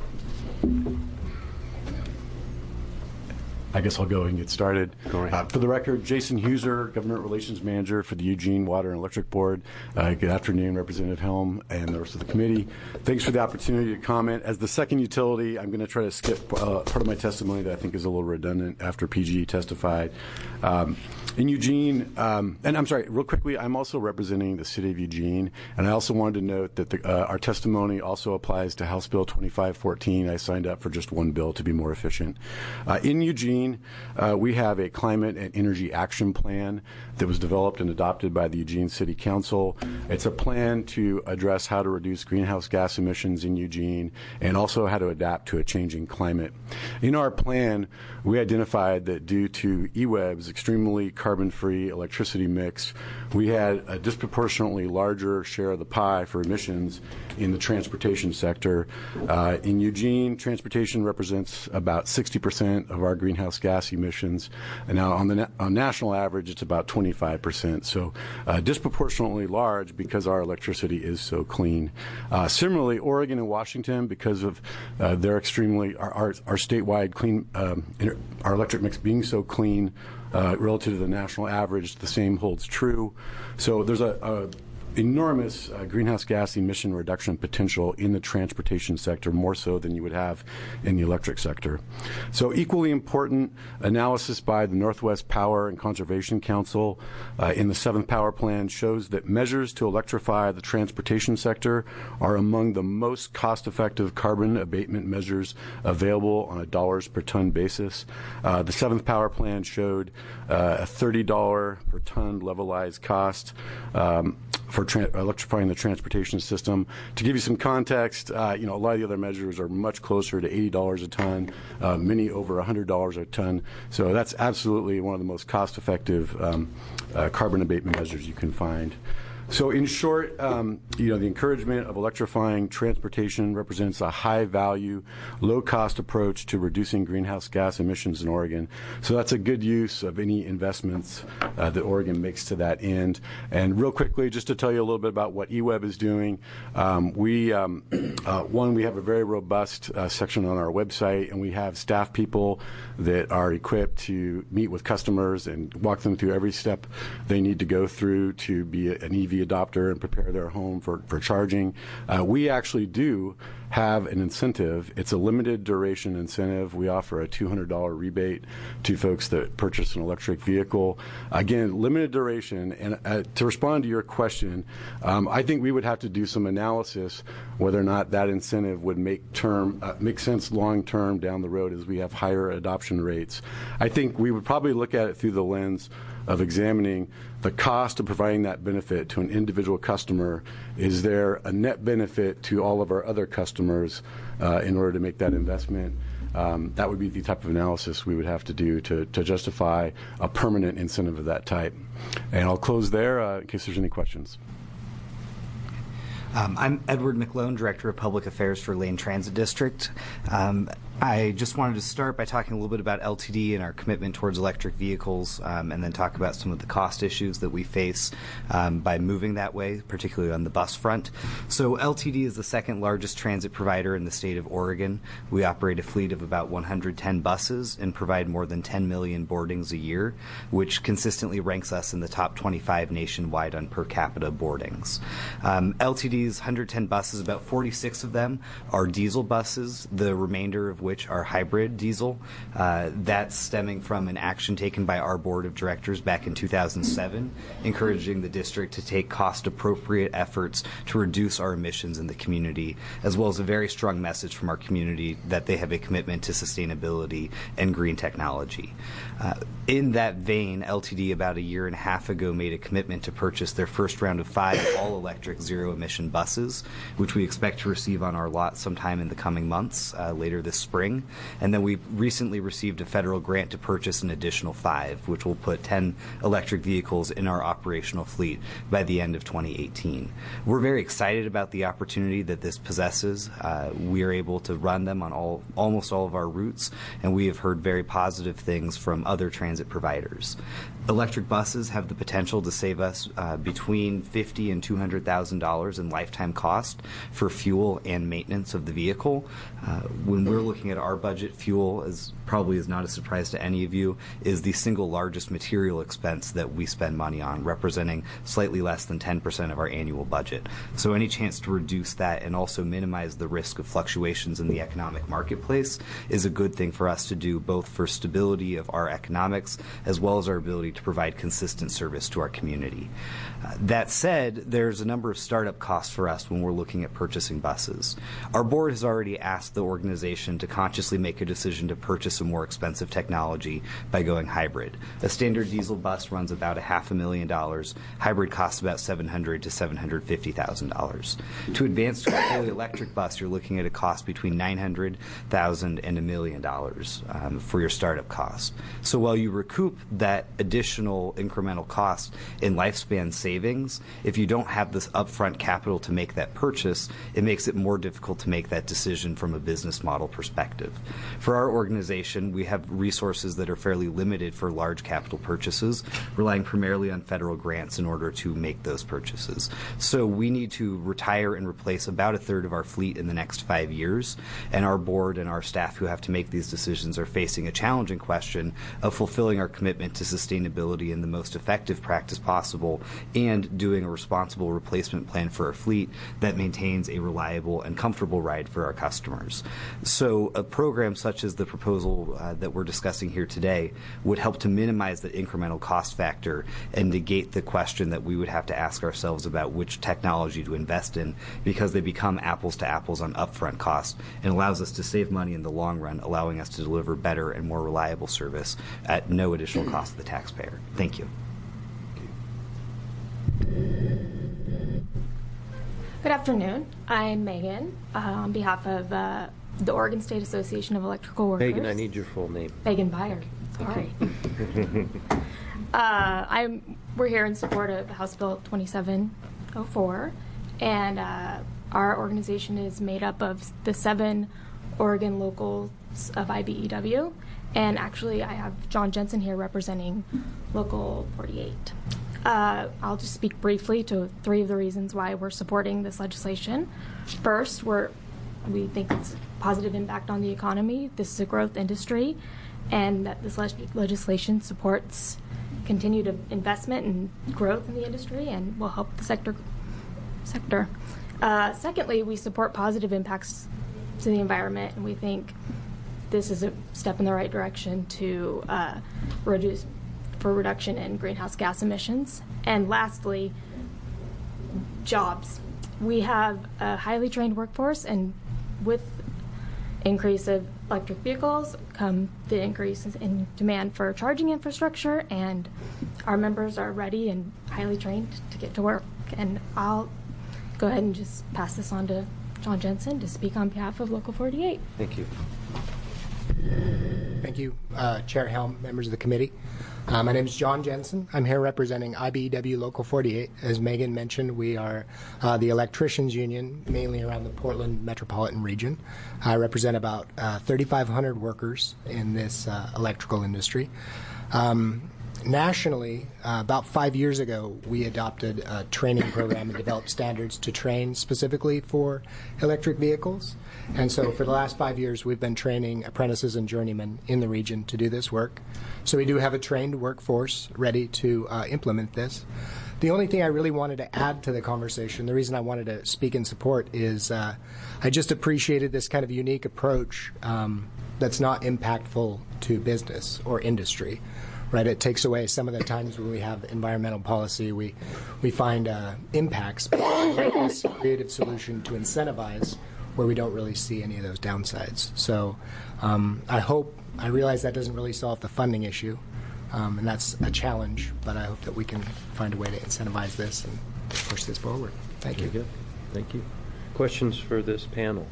I guess I'll go ahead and get started. Go ahead. For the record, Jason Huser, Government Relations Manager for the Eugene Water and Electric Board. Good afternoon, Representative Helm and the rest of the committee. Thanks for the opportunity to comment. As the second utility, I'm going to try to skip part of my testimony that I think is a little redundant after PG testified. In Eugene, and I'm sorry, real quickly, I'm also representing the city of Eugene, and I also wanted to note that our testimony also applies to House Bill 2514. I signed up for just one bill to be more efficient. In Eugene, we have a climate and energy action plan that was developed and adopted by the Eugene City Council. It's a plan to address how to reduce greenhouse gas emissions in Eugene and also how to adapt to a changing climate. In our plan, we identified that due to EWEB's extremely carbon-free electricity mix, we had a disproportionately larger share of the pie for emissions in the transportation sector. In Eugene, transportation represents about 60% of our greenhouse greenhouse gas emissions. And now on national average, it's about 25%. So disproportionately large because our electricity is so clean. Similarly, Oregon and Washington, because of their extremely our statewide clean our electric mix being so clean relative to the national average, the same holds true. So there's a enormous greenhouse gas emission reduction potential in the transportation sector, more so than you would have in the electric sector. So equally important, analysis by the Northwest Power and Conservation Council in the 7th Power Plan shows that measures to electrify the transportation sector are among the most cost-effective carbon abatement measures available on a dollars per ton basis. The 7th Power Plan showed a $30 per ton levelized cost for electrifying the transportation system. To give you some context, a lot of the other measures are much closer to $80 a ton, many over $100 a ton. So that's absolutely one of the most cost-effective carbon abatement measures you can find. So in short, the encouragement of electrifying transportation represents a high-value, low-cost approach to reducing greenhouse gas emissions in Oregon. So that's a good use of any investments that Oregon makes to that end. And real quickly, just to tell you a little bit about what eWeb is doing, we have a very robust section on our website, and we have staff people that are equipped to meet with customers and walk them through every step they need to go through to be an EV adopter and prepare their home for charging. We actually do have an incentive. It's a limited duration incentive. We offer a $200 rebate to folks that purchase an electric vehicle. Again, limited duration. And to respond to your question, I think we would have to do some analysis whether or not that incentive would make sense long term down the road as we have higher adoption rates. I think we would probably look at it through the lens of examining the cost of providing that benefit to an individual customer. Is there a net benefit to all of our other customers in order to make that investment? That would be the type of analysis we would have to do to justify a permanent incentive of that type. And I'll close there in case there's any questions. I'm Edward McLone, Director of Public Affairs for Lane Transit District. I just wanted to start by talking a little bit about LTD and our commitment towards electric vehicles, and then talk about some of the cost issues that we face by moving that way, particularly on the bus front. So LTD is the second largest transit provider in the state of Oregon. We operate a fleet of about 110 buses and provide more than 10 million boardings a year, which consistently ranks us in the top 25 nationwide on per capita boardings. LTD's 110 buses, about 46 of them are diesel buses, the remainder of which are hybrid diesel. That's stemming from an action taken by our board of directors back in 2007, encouraging the district to take cost-appropriate efforts to reduce our emissions in the community, as well as a very strong message from our community that they have a commitment to sustainability and green technology. In that vein, LTD about a year and a half ago made a commitment to purchase their first round of 5 all-electric zero-emission buses, which we expect to receive on our lot sometime in the coming months, later this spring. And then we recently received a federal grant to purchase an additional 5, which will put 10 electric vehicles in our operational fleet by the end of 2018. We're very excited about the opportunity that this possesses. We are able to run them on almost all of our routes, and we have heard very positive things from other transit providers. Electric buses have the potential to save us between $50,000 and $200,000 in lifetime cost for fuel and maintenance of the vehicle. When we're looking at our budget, fuel is not a surprise to any of you, is the single largest material expense that we spend money on, representing slightly less than 10% of our annual budget. So any chance to reduce that and also minimize the risk of fluctuations in the economic marketplace is a good thing for us to do, both for stability of our economics as well as our ability to provide consistent service to our community. That said, there's a number of startup costs for us when we're looking at purchasing buses. Our board has already asked the organization to consciously make a decision to purchase a more expensive technology by going hybrid. A standard diesel bus runs about $500,000. Hybrid costs about $700,000 to $750,000. To advance to a fully electric bus, you're looking at a cost between $900,000 and $1 million for your startup cost. So while you recoup that additional additional incremental cost in lifespan savings, if you don't have this upfront capital to make that purchase, it makes it more difficult to make that decision from a business model perspective. For our organization, we have resources that are fairly limited for large capital purchases, relying primarily on federal grants in order to make those purchases. So we need to retire and replace about a third of our fleet in the next 5 years, and our board and our staff who have to make these decisions are facing a challenging question of fulfilling our commitment to sustainability in the most effective practice possible and doing a responsible replacement plan for our fleet that maintains a reliable and comfortable ride for our customers. So a program such as the proposal that we're discussing here today would help to minimize the incremental cost factor and negate the question that we would have to ask ourselves about which technology to invest in, because they become apples to apples on upfront costs, and allows us to save money in the long run, allowing us to deliver better and more reliable service at no additional cost to the taxpayer. Thank you. Good afternoon. I'm Megan on behalf of the Oregon State Association of Electrical Workers. Megan, I need your full name. Megan Byard. Sorry. We're here in support of House Bill 2704, and our organization is made up of the 7 Oregon locals of IBEW, and actually I have John Jensen here representing Local 48. I'll just speak briefly to 3 of the reasons why we're supporting this legislation. First, we think it's a positive impact on the economy. This is a growth industry, and that this legislation supports continued investment and growth in the industry and will help the sector. Secondly, we support positive impacts to the environment, and we think this is a step in the right direction to reduction in greenhouse gas emissions. And lastly, jobs. We have a highly trained workforce, and with increase of electric vehicles come the increase in demand for charging infrastructure, and our members are ready and highly trained to get to work. And I'll go ahead and just pass this on to John Jensen to speak on behalf of Local 48. Thank you. Thank you, Chair Helm, members of the committee. My name is John Jensen. I'm here representing IBEW Local 48. As Megan mentioned, we are the electricians union, mainly around the Portland metropolitan region. I represent about 3,500 workers in this electrical industry. Nationally, about 5 years ago, we adopted a training program and developed standards to train specifically for electric vehicles. And so for the last 5 years, we've been training apprentices and journeymen in the region to do this work. So we do have a trained workforce ready to implement this. The only thing I really wanted to add to the conversation, the reason I wanted to speak in support, is I just appreciated this kind of unique approach that's not impactful to business or industry. Right, it takes away some of the times when we have environmental policy, we find impacts, but this creative solution to incentivize where we don't really see any of those downsides. So I realize that doesn't really solve the funding issue, and that's a challenge, but I hope that we can find a way to incentivize this and push this forward. Thank you. Very good. Thank you. Questions for this panel?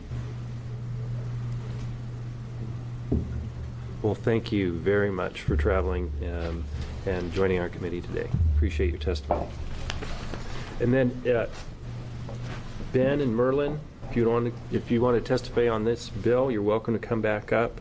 Well, thank you very much for traveling and joining our committee today. Appreciate your testimony. And then Ben and Merlin, if you want to testify on this bill, you're welcome to come back up.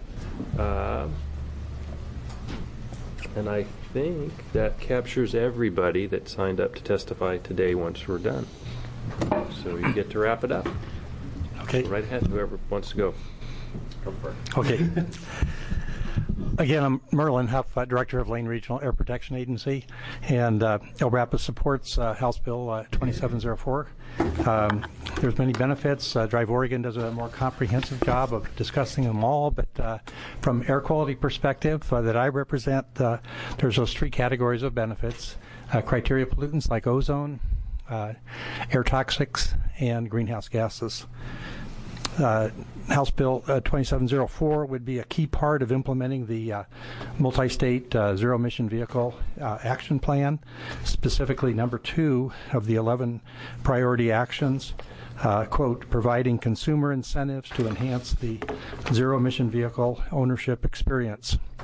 And I think that captures everybody that signed up to testify today once we're done. So you get to wrap it up. Okay. Right ahead, whoever wants to go. Come first. Okay. Again, I'm Merlin Huff, Director of Lane Regional Air Protection Agency, and LRAPA supports House Bill 2704. There's many benefits. Drive Oregon does a more comprehensive job of discussing them all, but from air quality perspective that I represent, there's those 3 categories of benefits: criteria pollutants like ozone, air toxics, and greenhouse gases. House Bill 2704 would be a key part of implementing the multi-state zero-emission vehicle action plan, specifically number 2 of the 11 priority actions, quote, providing consumer incentives to enhance the zero-emission vehicle ownership experience.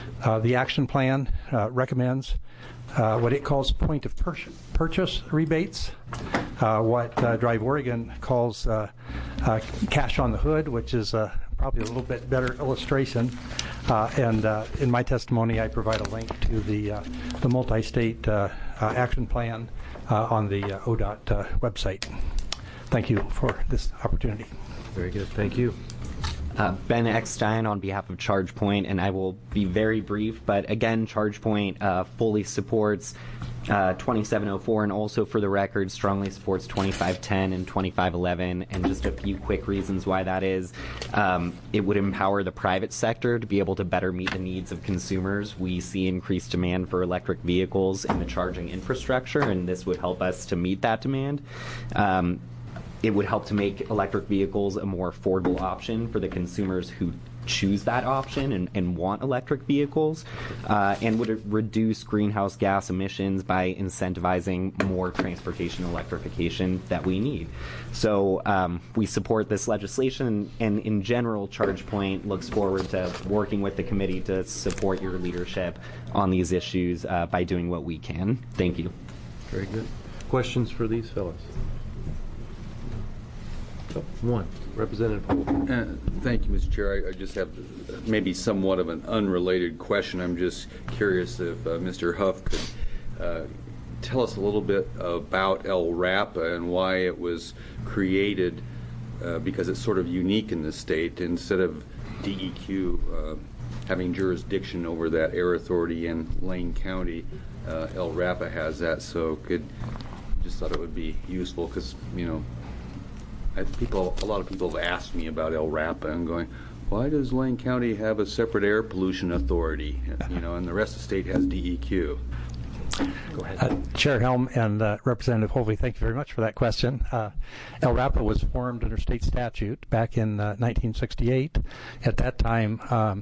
The action plan recommends what it calls point of purchase rebates, what Drive Oregon calls cash on the hood, which is probably a little bit better illustration. And in my testimony, I provide a link to the multi-state action plan on the ODOT website. Thank you for this opportunity. Very good. Thank you. Ben Eckstein on behalf of ChargePoint, and I will be very brief, but again, ChargePoint fully supports 2704 and also, for the record, strongly supports 2510 and 2511, and just a few quick reasons why that is. It would empower the private sector to be able to better meet the needs of consumers. We see increased demand for electric vehicles in the charging infrastructure, and this would help us to meet that demand. It would help to make electric vehicles a more affordable option for the consumers who choose that option and want electric vehicles, and would reduce greenhouse gas emissions by incentivizing more transportation electrification that we need. So we support this legislation, and in general, ChargePoint looks forward to working with the committee to support your leadership on these issues by doing what we can. Thank you. Very good. Questions for these fellows? One. Representative Holden. Thank you, Mr. Chair. I just have maybe somewhat of an unrelated question. I'm just curious if Mr. Huff could tell us a little bit about LRAPA and why it was created, because it's sort of unique in the state. Instead of DEQ having jurisdiction over that air authority in Lane County, LRAPA has that. So just thought it would be useful because, a lot of people have asked me about LRAPA and going, why does Lane County have a separate air pollution authority? And the rest of the state has DEQ. Go ahead. Chair Helm and Representative Hovey, thank you very much for that question. LRAPA was formed under state statute back in 1968. At that time,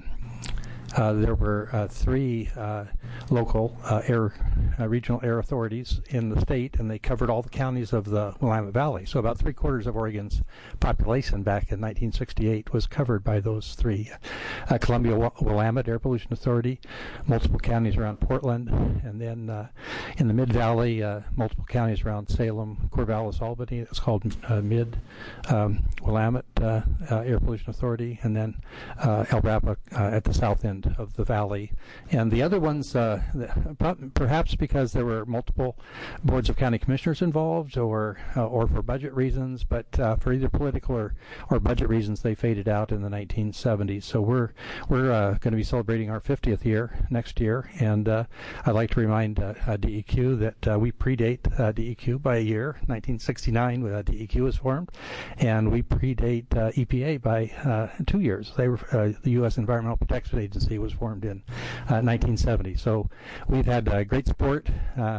there were three local regional air authorities in the state, and they covered all the counties of the Willamette Valley. So about 3/4 of Oregon's population back in 1968 was covered by those three. Columbia-Willamette Air Pollution Authority, multiple counties around Portland, and then in the Mid-Valley, multiple counties around Salem, Corvallis, Albany. It's called Mid-Willamette Air Pollution Authority, and then LRAPA at the south end of the valley. And the other ones, perhaps because there were multiple boards of county commissioners involved, or for budget reasons, but for either political or budget reasons, they faded out in the 1970s. So we're going to be celebrating our 50th year next year, and I'd like to remind DEQ that we predate DEQ by a year. 1969, DEQ was formed, and we predate EPA by 2 years. The U.S. Environmental Protection Agency was formed in 1970. So we've had great support,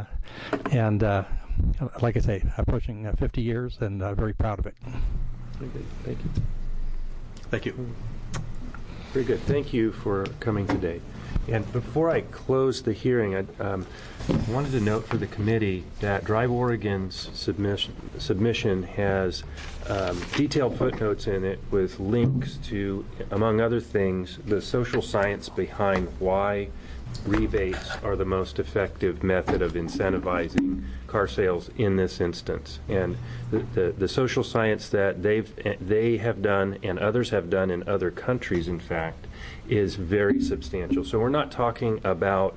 and like I say, approaching 50 years, and very proud of it. Okay, thank you. Thank you. Very good. Thank you for coming today. And before I close the hearing, I wanted to note for the committee that Drive Oregon's submission has detailed footnotes in it with links to, among other things, the social science behind why rebates are the most effective method of incentivizing car sales in this instance. And the social science that they have done and others have done in other countries, in fact, is very substantial. So we're not talking about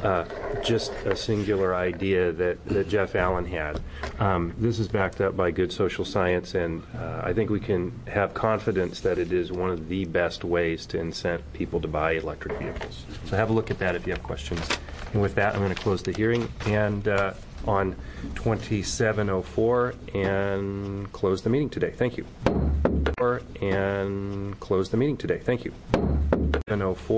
just a singular idea that Jeff Allen had. This is backed up by good social science, and I think we can have confidence that it is one of the best ways to incent people to buy electric vehicles. So have a look at that if you have questions. And with that, I'm going to close the hearing and on 2704 and close the meeting today. Thank you. And close the meeting today. Thank you. 2704.